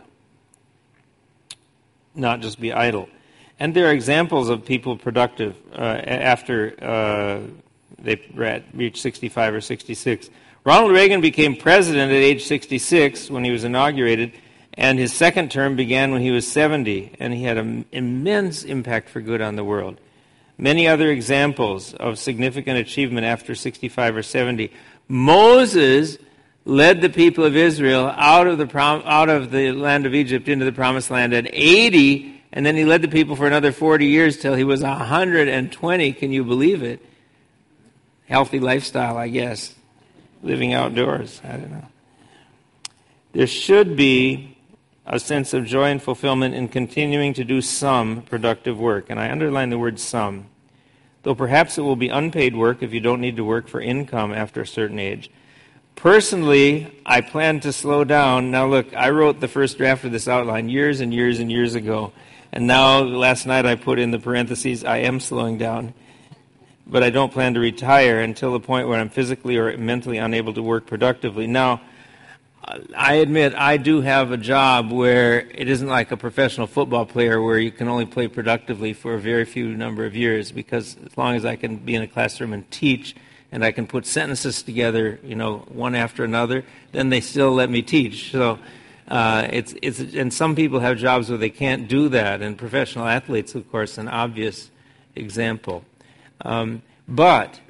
not just be idle. And there are examples of people productive uh, after uh, they reached sixty-five or sixty-six. Ronald Reagan became president at age sixty-six when he was inaugurated, and his second term began when he was seventy, and he had an immense impact for good on the world. Many other examples of significant achievement after sixty-five or seventy. Moses led the people of Israel out of the prom- out of the land of Egypt into the promised land at eighty, and then he led the people for another forty years till he was one hundred twenty. Can you believe it? Healthy lifestyle, I guess. Living outdoors. I don't know. There should be a sense of joy and fulfillment in continuing to do some productive work. And I underline the word some. Though perhaps it will be unpaid work if you don't need to work for income after a certain age. Personally, I plan to slow down. Now look, I wrote the first draft of this outline years and years and years ago. And now, last night I put in the parentheses, I am slowing down. But I don't plan to retire until the point where I'm physically or mentally unable to work productively. Now, I admit I do have a job where it isn't like a professional football player where you can only play productively for a very few number of years, because as long as I can be in a classroom and teach and I can put sentences together, you know, one after another, then they still let me teach. So uh, it's it's and some people have jobs where they can't do that, and professional athletes, of course, an obvious example. Um, but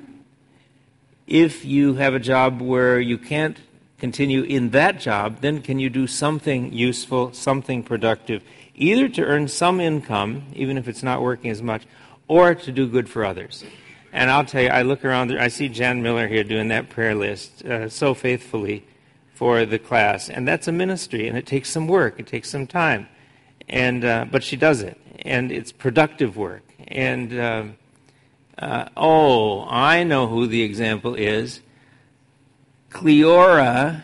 if you have a job where you can't continue in that job, then can you do something useful, something productive, either to earn some income, even if it's not working as much, or to do good for others. And I'll tell you, I look around, I see Jan Miller here doing that prayer list uh, so faithfully for the class, and that's a ministry, and it takes some work, it takes some time, and uh, but she does it, and it's productive work. And uh, uh, oh, I know who the example is. Cleora,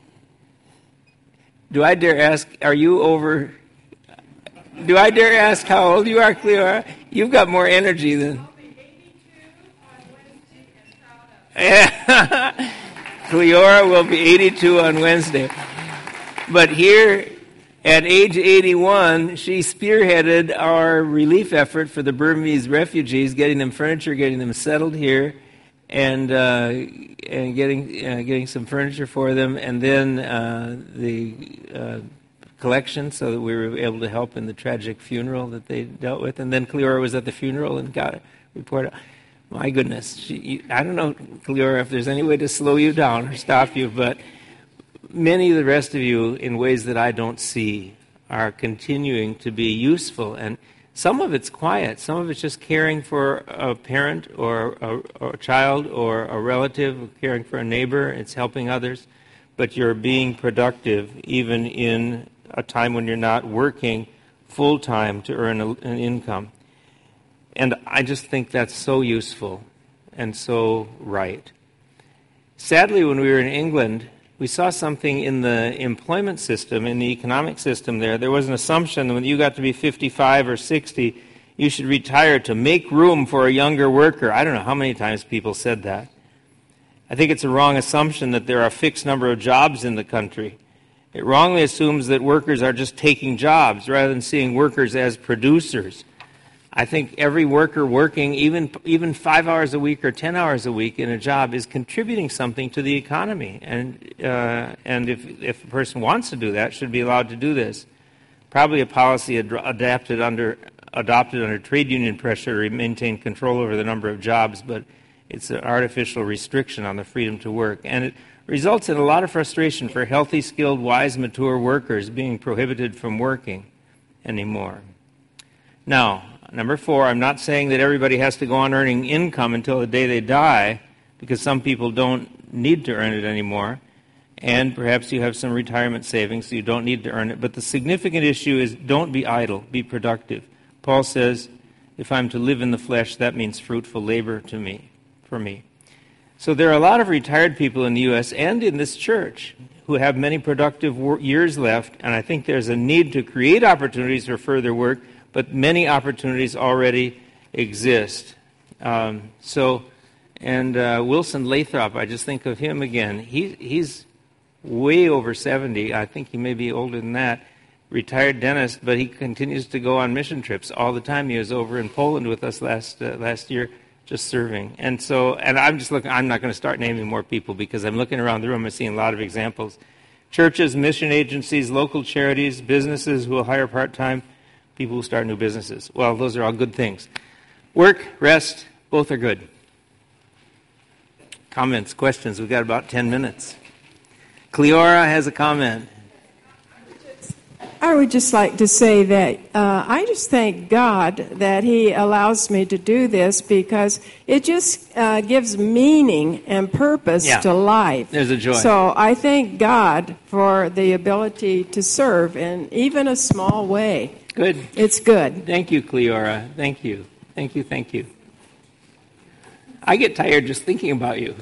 do I dare ask, are you over, do I dare ask how old you are, Cleora? You've got more energy than... Yeah. Cleora will be eighty-two on Wednesday. But here, at age eighty-one, she spearheaded our relief effort for the Burmese refugees, getting them furniture, getting them settled here, and uh, and getting uh, getting some furniture for them, and then uh, the uh, collection, so that we were able to help in the tragic funeral that they dealt with. And then Cleora was at the funeral and got a report. My goodness, she, you, I don't know, Cleora, if there's any way to slow you down or stop you, but many of the rest of you, in ways that I don't see, are continuing to be useful. And some of it's quiet. Some of it's just caring for a parent or a, or a child or a relative, caring for a neighbor. It's helping others. But you're being productive even in a time when you're not working full-time to earn a, an income. And I just think that's so useful and so right. Sadly, when we were in England, we saw something in the employment system, in the economic system there. There was an assumption that when you got to be fifty-five or sixty, you should retire to make room for a younger worker. I don't know how many times people said that. I think it's a wrong assumption that there are a fixed number of jobs in the country. It wrongly assumes that workers are just taking jobs rather than seeing workers as producers. I think every worker working, even even five hours a week or ten hours a week in a job, is contributing something to the economy. And uh, and if if a person wants to do that, should be allowed to do this. Probably a policy ad- adapted under adopted under trade union pressure to maintain control over the number of jobs, but it's an artificial restriction on the freedom to work. And it results in a lot of frustration for healthy, skilled, wise, mature workers being prohibited from working anymore. Now, number four, I'm not saying that everybody has to go on earning income until the day they die, because some people don't need to earn it anymore. And perhaps you have some retirement savings, so you don't need to earn it. But the significant issue is don't be idle, be productive. Paul says, if I'm to live in the flesh, that means fruitful labor to me, for me. So there are a lot of retired people in the U S and in this church who have many productive wor- years left, and I think there's a need to create opportunities for further work, but many opportunities already exist. Um, so, and uh, Wilson Lathrop, I just think of him again. He, he's way over seventy. I think he may be older than that. Retired dentist, but he continues to go on mission trips all the time. He was over in Poland with us last uh, last year, just serving. And so, and I'm just looking. I'm not going to start naming more people because I'm looking around the room and seeing a lot of examples. Churches, mission agencies, local charities, businesses who will hire part-time people who start new businesses. Well, those are all good things. Work, rest, both are good. Comments, questions? We've got about ten minutes. Cleora has a comment. I would just like to say that uh, I just thank God that He allows me to do this, because it just uh, gives meaning and purpose yeah. to life. There's a joy. So I thank God for the ability to serve in even a small way. Good. It's good. Thank you, Cleora. Thank you. Thank you, thank you. I get tired just thinking about you.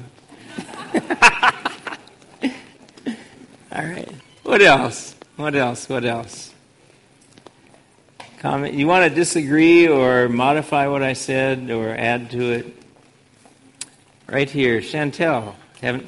All right. What else? What else? What else? Comment? You want to disagree or modify what I said or add to it? Right here, Chantel. Haven't.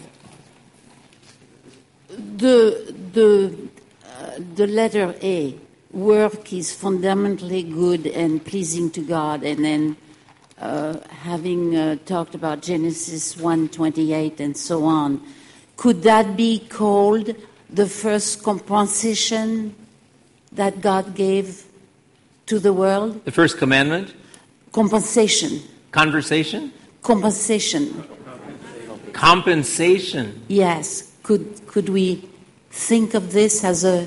The the uh, the letter A. Work is fundamentally good and pleasing to God, and then uh, having uh, talked about Genesis one twenty-eight and so on, could that be called the first compensation that God gave to the world? The first commandment? Compensation. Conversation? Compensation. Compensation. Yes. Could could we think of this as a...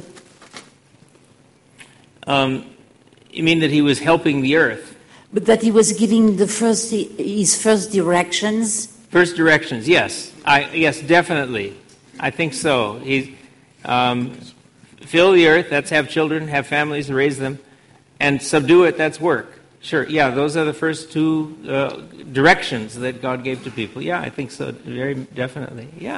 Um, you mean that he was helping the earth? But that he was giving the first his first directions? First directions, yes. I yes, definitely. I think so. He's um, fill the earth, that's have children, have families, raise them, and subdue it, that's work. Sure, yeah, those are the first two uh, directions that God gave to people. Yeah, I think so, very definitely, yeah.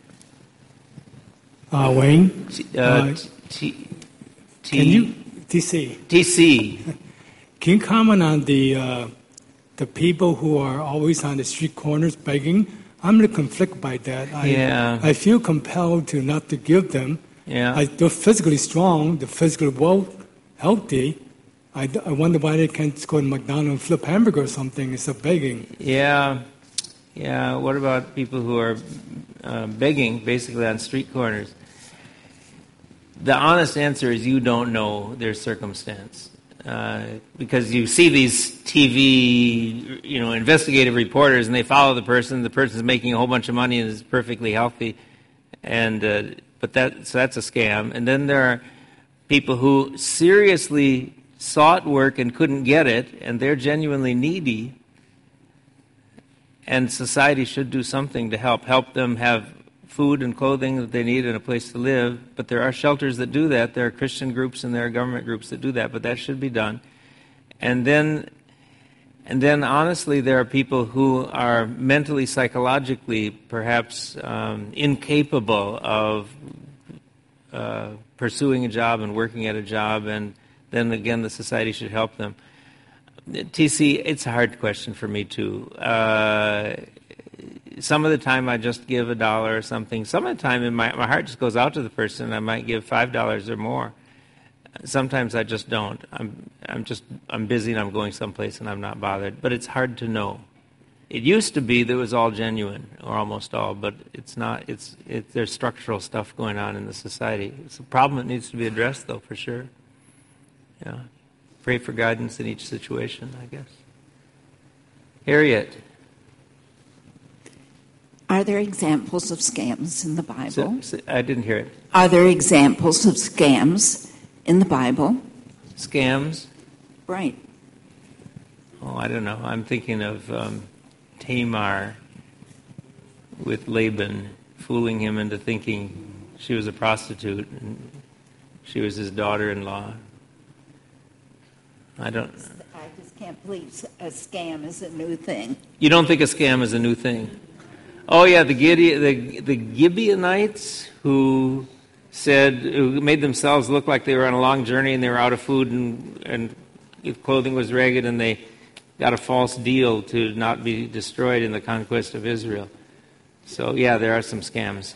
Uh, Wayne? Uh, uh, T, T, can you, T C? T C. Can you comment on the, uh, the people who are always on the street corners begging? I'm really conflicted by that. I, yeah. I feel compelled to not to give them. Yeah. I, they're physically strong, they're physically well, healthy. I, I wonder why they can't go to McDonald's and flip hamburger or something instead of begging. Yeah. Yeah. What about people who are uh, begging basically on street corners? The honest answer is you don't know their circumstance. Uh, because you see these T V, you know, investigative reporters, and they follow the person. The person's making a whole bunch of money and is perfectly healthy, and uh, but that so that's a scam. And then there are people who seriously sought work and couldn't get it, and they're genuinely needy. And society should do something to help help them have food and clothing that they need and a place to live. But there are shelters that do that. There are Christian groups and there are government groups that do that, but that should be done. And then, and then honestly, there are people who are mentally, psychologically, perhaps um, incapable of uh, pursuing a job and working at a job, and then again, the society should help them. T C, it's a hard question for me, too. Uh, Some of the time I just give a dollar or something. Some of the time in my, my heart just goes out to the person and I might give five dollars or more. Sometimes I just don't. I'm I'm just I'm busy and I'm going someplace and I'm not bothered. But it's hard to know. It used to be that it was all genuine, or almost all, but it's not. It's it, there's structural stuff going on in the society. It's a problem that needs to be addressed, though, for sure. Yeah, pray for guidance in each situation, I guess. Harriet. Are there examples of scams in the Bible? So, so, I didn't hear it. Are there examples of scams in the Bible? Scams? Right. Oh, I don't know. I'm thinking of um, Tamar with Laban, fooling him into thinking she was a prostitute and she was his daughter-in-law. I don't... I just can't believe a scam is a new thing. You don't think a scam is a new thing? Oh yeah, the Gideon, the the Gibeonites who said who made themselves look like they were on a long journey and they were out of food and and if clothing was ragged, and they got a false deal to not be destroyed in the conquest of Israel. So yeah, there are some scams.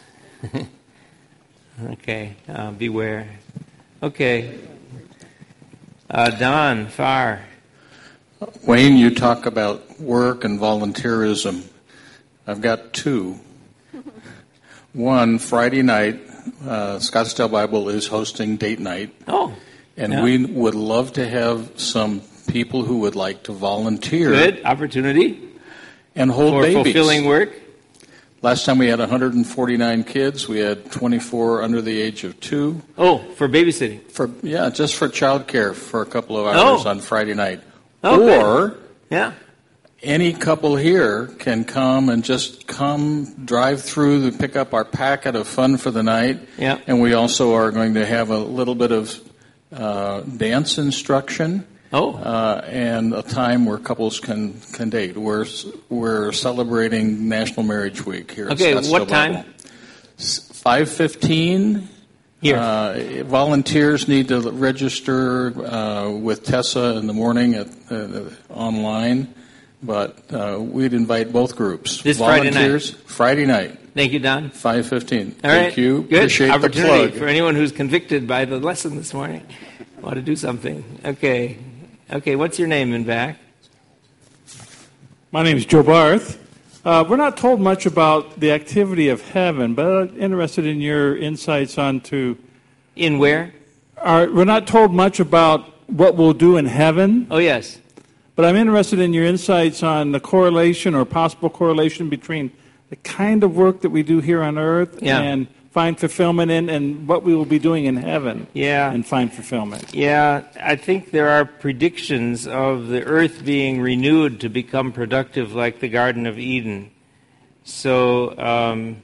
Okay, uh, beware. Okay, uh, Don Farr. Wayne, you talk about work and volunteerism. I've got two. One, Friday night, uh, Scottsdale Bible is hosting date night. Oh. And yeah. we would love to have some people who would like to volunteer. Good opportunity. And hold for babies. Fulfilling work. Last time we had one hundred forty-nine kids. We had twenty-four under the age of two. Oh, for babysitting. For yeah, just for childcare for a couple of hours oh. on Friday night. Oh, or good. Yeah. Any couple here can come and just come drive through to pick up our packet of fun for the night. Yeah. And we also are going to have a little bit of uh, dance instruction. Oh. Uh, and a time where couples can, can date. We're we're celebrating National Marriage Week here at Okay, Scottsdale what time? Bible. five fifteen. Here. Uh, volunteers need to register uh, with Tessa in the morning at uh, online. But uh, we'd invite both groups. This Volunteers, Friday night. Friday night. Thank you, Don. five fifteen. All Thank right. you. Good. Appreciate Opportunity the plug. for anyone who's convicted by the lesson this morning. Want to do something. Okay. Okay, what's your name in back? My name is Joe Barth. Uh, we're not told much about the activity of heaven, but I'm interested in your insights on to... In where? Our, we're not told much about what we'll do in heaven. Oh, yes. But I'm interested in your insights on the correlation or possible correlation between the kind of work that we do here on earth yeah. and find fulfillment in, and what we will be doing in heaven yeah. and find fulfillment. Yeah, I think there are predictions of the earth being renewed to become productive like the Garden of Eden. So, um,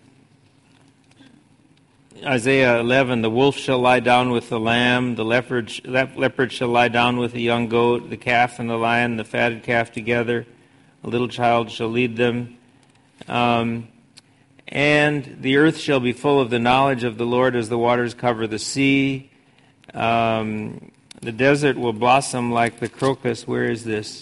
Isaiah eleven, the wolf shall lie down with the lamb, the leopard, sh- leopard shall lie down with the young goat, the calf and the lion, the fatted calf together, a little child shall lead them. Um, and the earth shall be full of the knowledge of the Lord as the waters cover the sea. Um, the desert will blossom like the crocus. Where is this?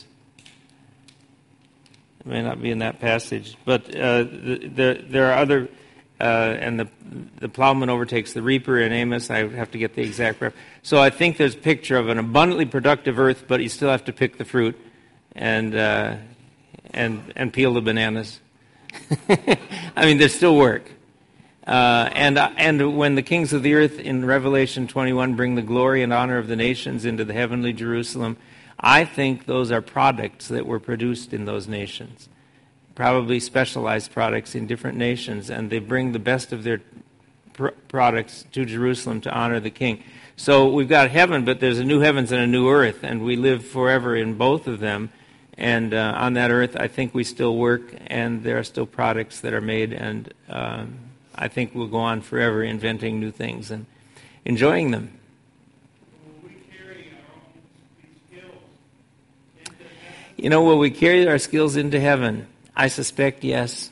It may not be in that passage. But uh, the, the, there are other... Uh, and the the plowman overtakes the reaper in Amos. I have to get the exact rep. So I think there's a picture of an abundantly productive earth, but you still have to pick the fruit and uh, and and peel the bananas. I mean, there's still work. Uh, and and when the kings of the earth in Revelation twenty-one bring the glory and honor of the nations into the heavenly Jerusalem, I think those are products that were produced in those nations. Probably specialized products in different nations, and they bring the best of their pr- products to Jerusalem to honor the king. So we've got heaven, but there's a new heavens and a new earth, and we live forever in both of them. And uh, on that earth, I think we still work, and there are still products that are made, and um, I think we'll go on forever inventing new things and enjoying them. Will we carry our own skills into heaven? You know, will we carry our skills into heaven? I suspect yes.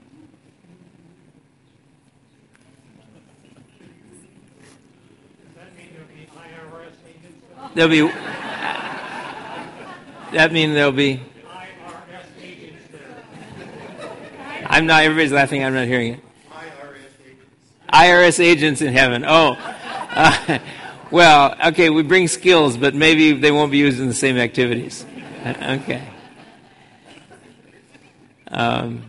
Does that mean there'll be I R S agents? There'll be. That means there'll be. I R S agents there. I'm not. Everybody's laughing. I'm not hearing it. I R S agents. I R S agents in heaven. Oh, uh, Well, okay, we bring skills, but maybe they won't be used in the same activities. Okay. Um,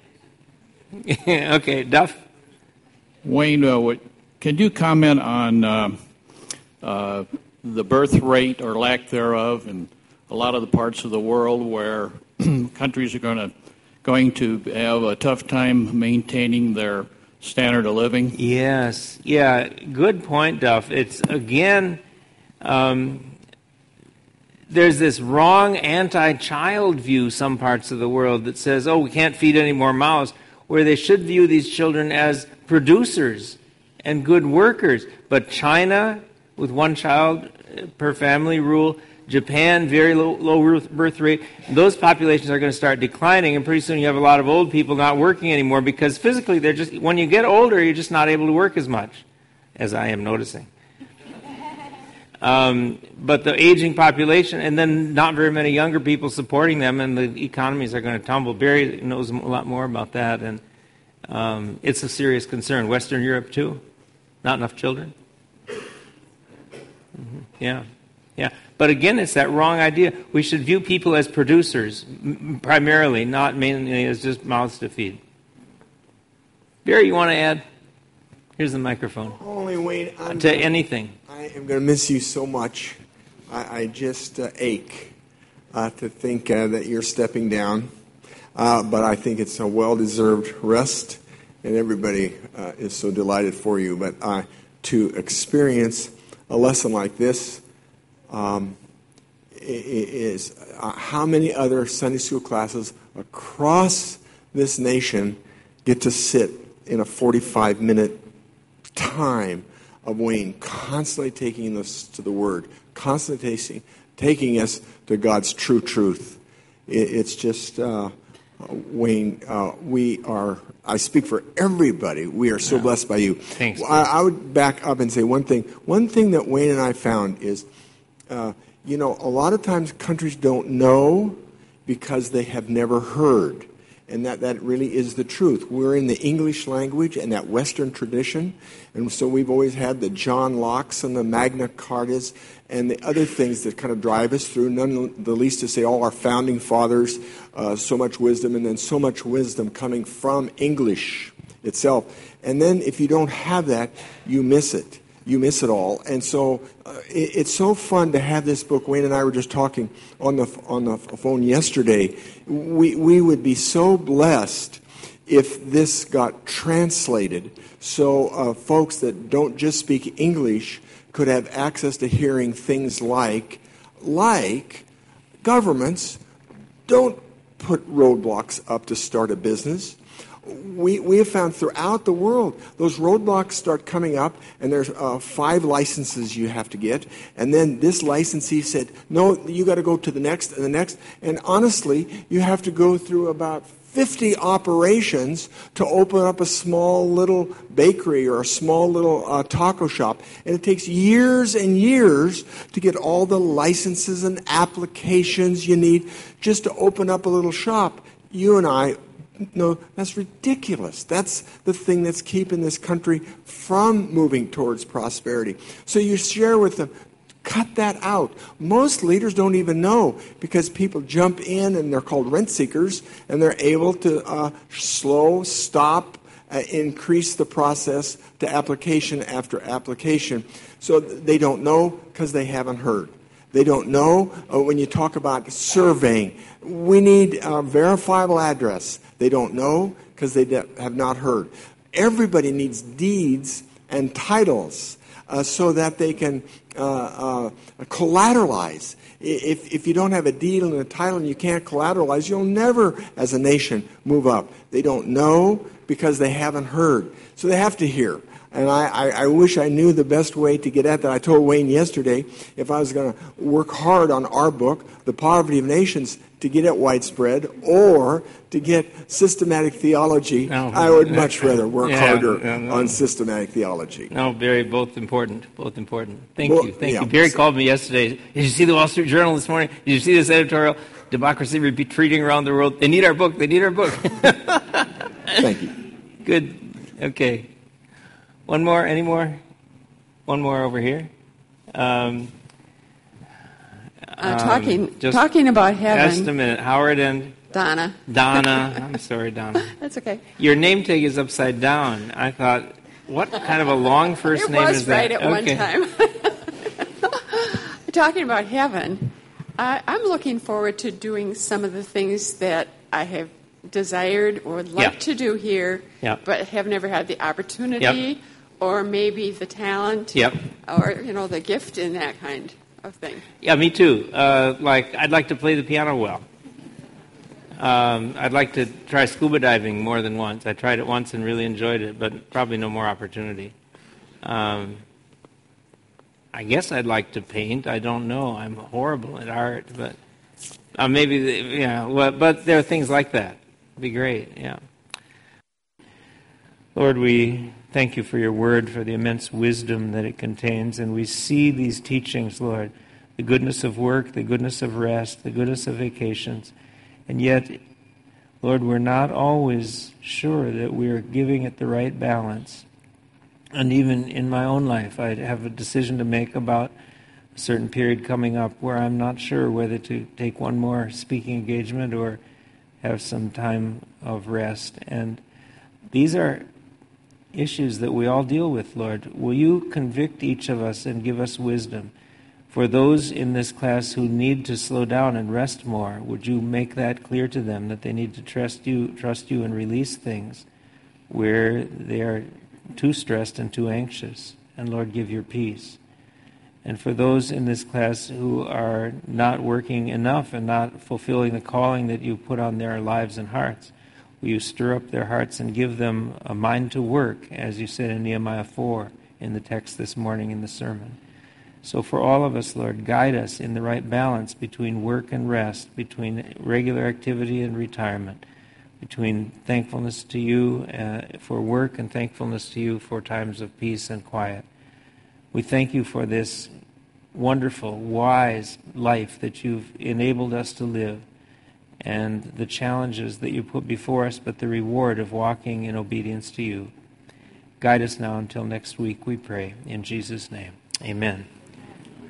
okay, Duff? Wayne, uh, what, can you comment on uh, uh, the birth rate or lack thereof in a lot of the parts of the world where countries are going to going to have a tough time maintaining their standard of living? Yes, yeah, good point, Duff. It's, again, um, there's this wrong anti-child view some parts of the world that says, oh, we can't feed any more mouths, where they should view these children as producers and good workers. But China, with one child per family rule, Japan, very low, low birth rate, those populations are going to start declining, and pretty soon you have a lot of old people not working anymore because physically they're just, when you get older, you're just not able to work as much, as I am noticing. Um, but the aging population, and then not very many younger people supporting them, and the economies are going to tumble. Barry knows a lot more about that, and um, it's a serious concern. Western Europe, too. Not enough children. Mm-hmm. Yeah. Yeah. But again, it's that wrong idea. We should view people as producers, m- primarily, not mainly as just mouths to feed. Barry, you want to add? Here's the microphone. Only Wayne, I'm to anything. I am going to miss you so much. I, I just uh, ache uh, to think uh, that you're stepping down. Uh, but I think it's a well-deserved rest, and everybody uh, is so delighted for you. But uh, to experience a lesson like this um, is uh, how many other Sunday school classes across this nation get to sit in a forty-five minute time of Wayne constantly taking us to the Word, constantly taking, taking us to God's true truth. It, it's just, uh, Wayne, uh, we are, I speak for everybody, we are so yeah. blessed by you. Thanks. I, I would back up and say one thing. One thing that Wayne and I found is, uh, you know, a lot of times countries don't know because they have never heard. And that, that really is the truth. We're in the English language and that Western tradition. And so we've always had the John Locke's and the Magna Cartas and the other things that kind of drive us through, none the least to say all our founding fathers, uh, so much wisdom, and then so much wisdom coming from English itself. And then if you don't have that, you miss it. You miss it all. And so uh, it, it's so fun to have this book. Wayne and I were just talking on the on the phone yesterday. We we would be so blessed if this got translated so uh, folks that don't just speak English could have access to hearing things like, like governments don't put roadblocks up to start a business. We we have found throughout the world, those roadblocks start coming up, and there's uh, five licenses you have to get. And then this licensee said, no, you got to go to the next and the next. And honestly, you have to go through about fifty operations to open up a small little bakery or a small little uh, taco shop. And it takes years and years to get all the licenses and applications you need just to open up a little shop. You and I No, that's ridiculous. That's the thing that's keeping this country from moving towards prosperity. So you share with them, cut that out. Most leaders don't even know because people jump in and they're called rent seekers and they're able to uh, slow, stop, uh, increase the process to application after application. So they don't know because they haven't heard. They don't know uh, when you talk about surveying. We need a verifiable address. They don't know because they de- have not heard. Everybody needs deeds and titles uh, so that they can uh, uh, collateralize. If, if you don't have a deed and a title and you can't collateralize, you'll never, as a nation, move up. They don't know because they haven't heard. So they have to hear. And I, I, I wish I knew the best way to get at that. I told Wayne yesterday, if I was going to work hard on our book, The Poverty of Nations, to get at widespread, or to get systematic theology, no, I would much rather work yeah, harder yeah, no. on systematic theology. No, Barry, both important, both important. Thank well, you, thank yeah. you. Barry called me yesterday. Did you see the Wall Street Journal this morning? Did you see this editorial? Democracy retreating around the world. They need our book. They need our book. Thank you. Good. Okay. One more? Any more? One more over here. Um, uh, talking um, just talking about heaven. Just a minute. Howard and Donna. Donna. I'm sorry, Donna. That's okay. Your name tag is upside down. I thought, what kind of a long first it name was is that? right at okay. one time. Talking about heaven, I, I'm looking forward to doing some of the things that I have desired or would like yeah. to do here, yeah. but have never had the opportunity yep. or maybe the talent yep. or, you know, the gift in that kind of thing. Yeah, me too. Uh, like, I'd like to play the piano well. Um, I'd like to try scuba diving more than once. I tried it once and really enjoyed it, but probably no more opportunity. Um, I guess I'd like to paint. I don't know. I'm horrible at art, but uh, maybe, the, yeah. Well, but there are things like that. It'd be great, yeah. Lord, we thank you for your word, for the immense wisdom that it contains, and we see these teachings, Lord, the goodness of work, the goodness of rest, the goodness of vacations. And yet, Lord, we're not always sure that we're giving it the right balance. And even in my own life, I have a decision to make about a certain period coming up where I'm not sure whether to take one more speaking engagement or have some time of rest. And these are issues that we all deal with, Lord. Will you convict each of us and give us wisdom? For those in this class who need to slow down and rest more, would you make that clear to them, that they need to trust you, trust you and release things where they are too stressed and too anxious? And Lord, give your peace. And for those in this class who are not working enough and not fulfilling the calling that you put on their lives and hearts, will you stir up their hearts and give them a mind to work, as you said in Nehemiah four in the text this morning in the sermon. So for all of us, Lord, guide us in the right balance between work and rest, between regular activity and retirement, between thankfulness to you uh, for work and thankfulness to you for times of peace and quiet. We thank you for this wonderful, wise life that you've enabled us to live, and the challenges that you put before us, but the reward of walking in obedience to you. Guide us now until next week, we pray. In Jesus' name, amen.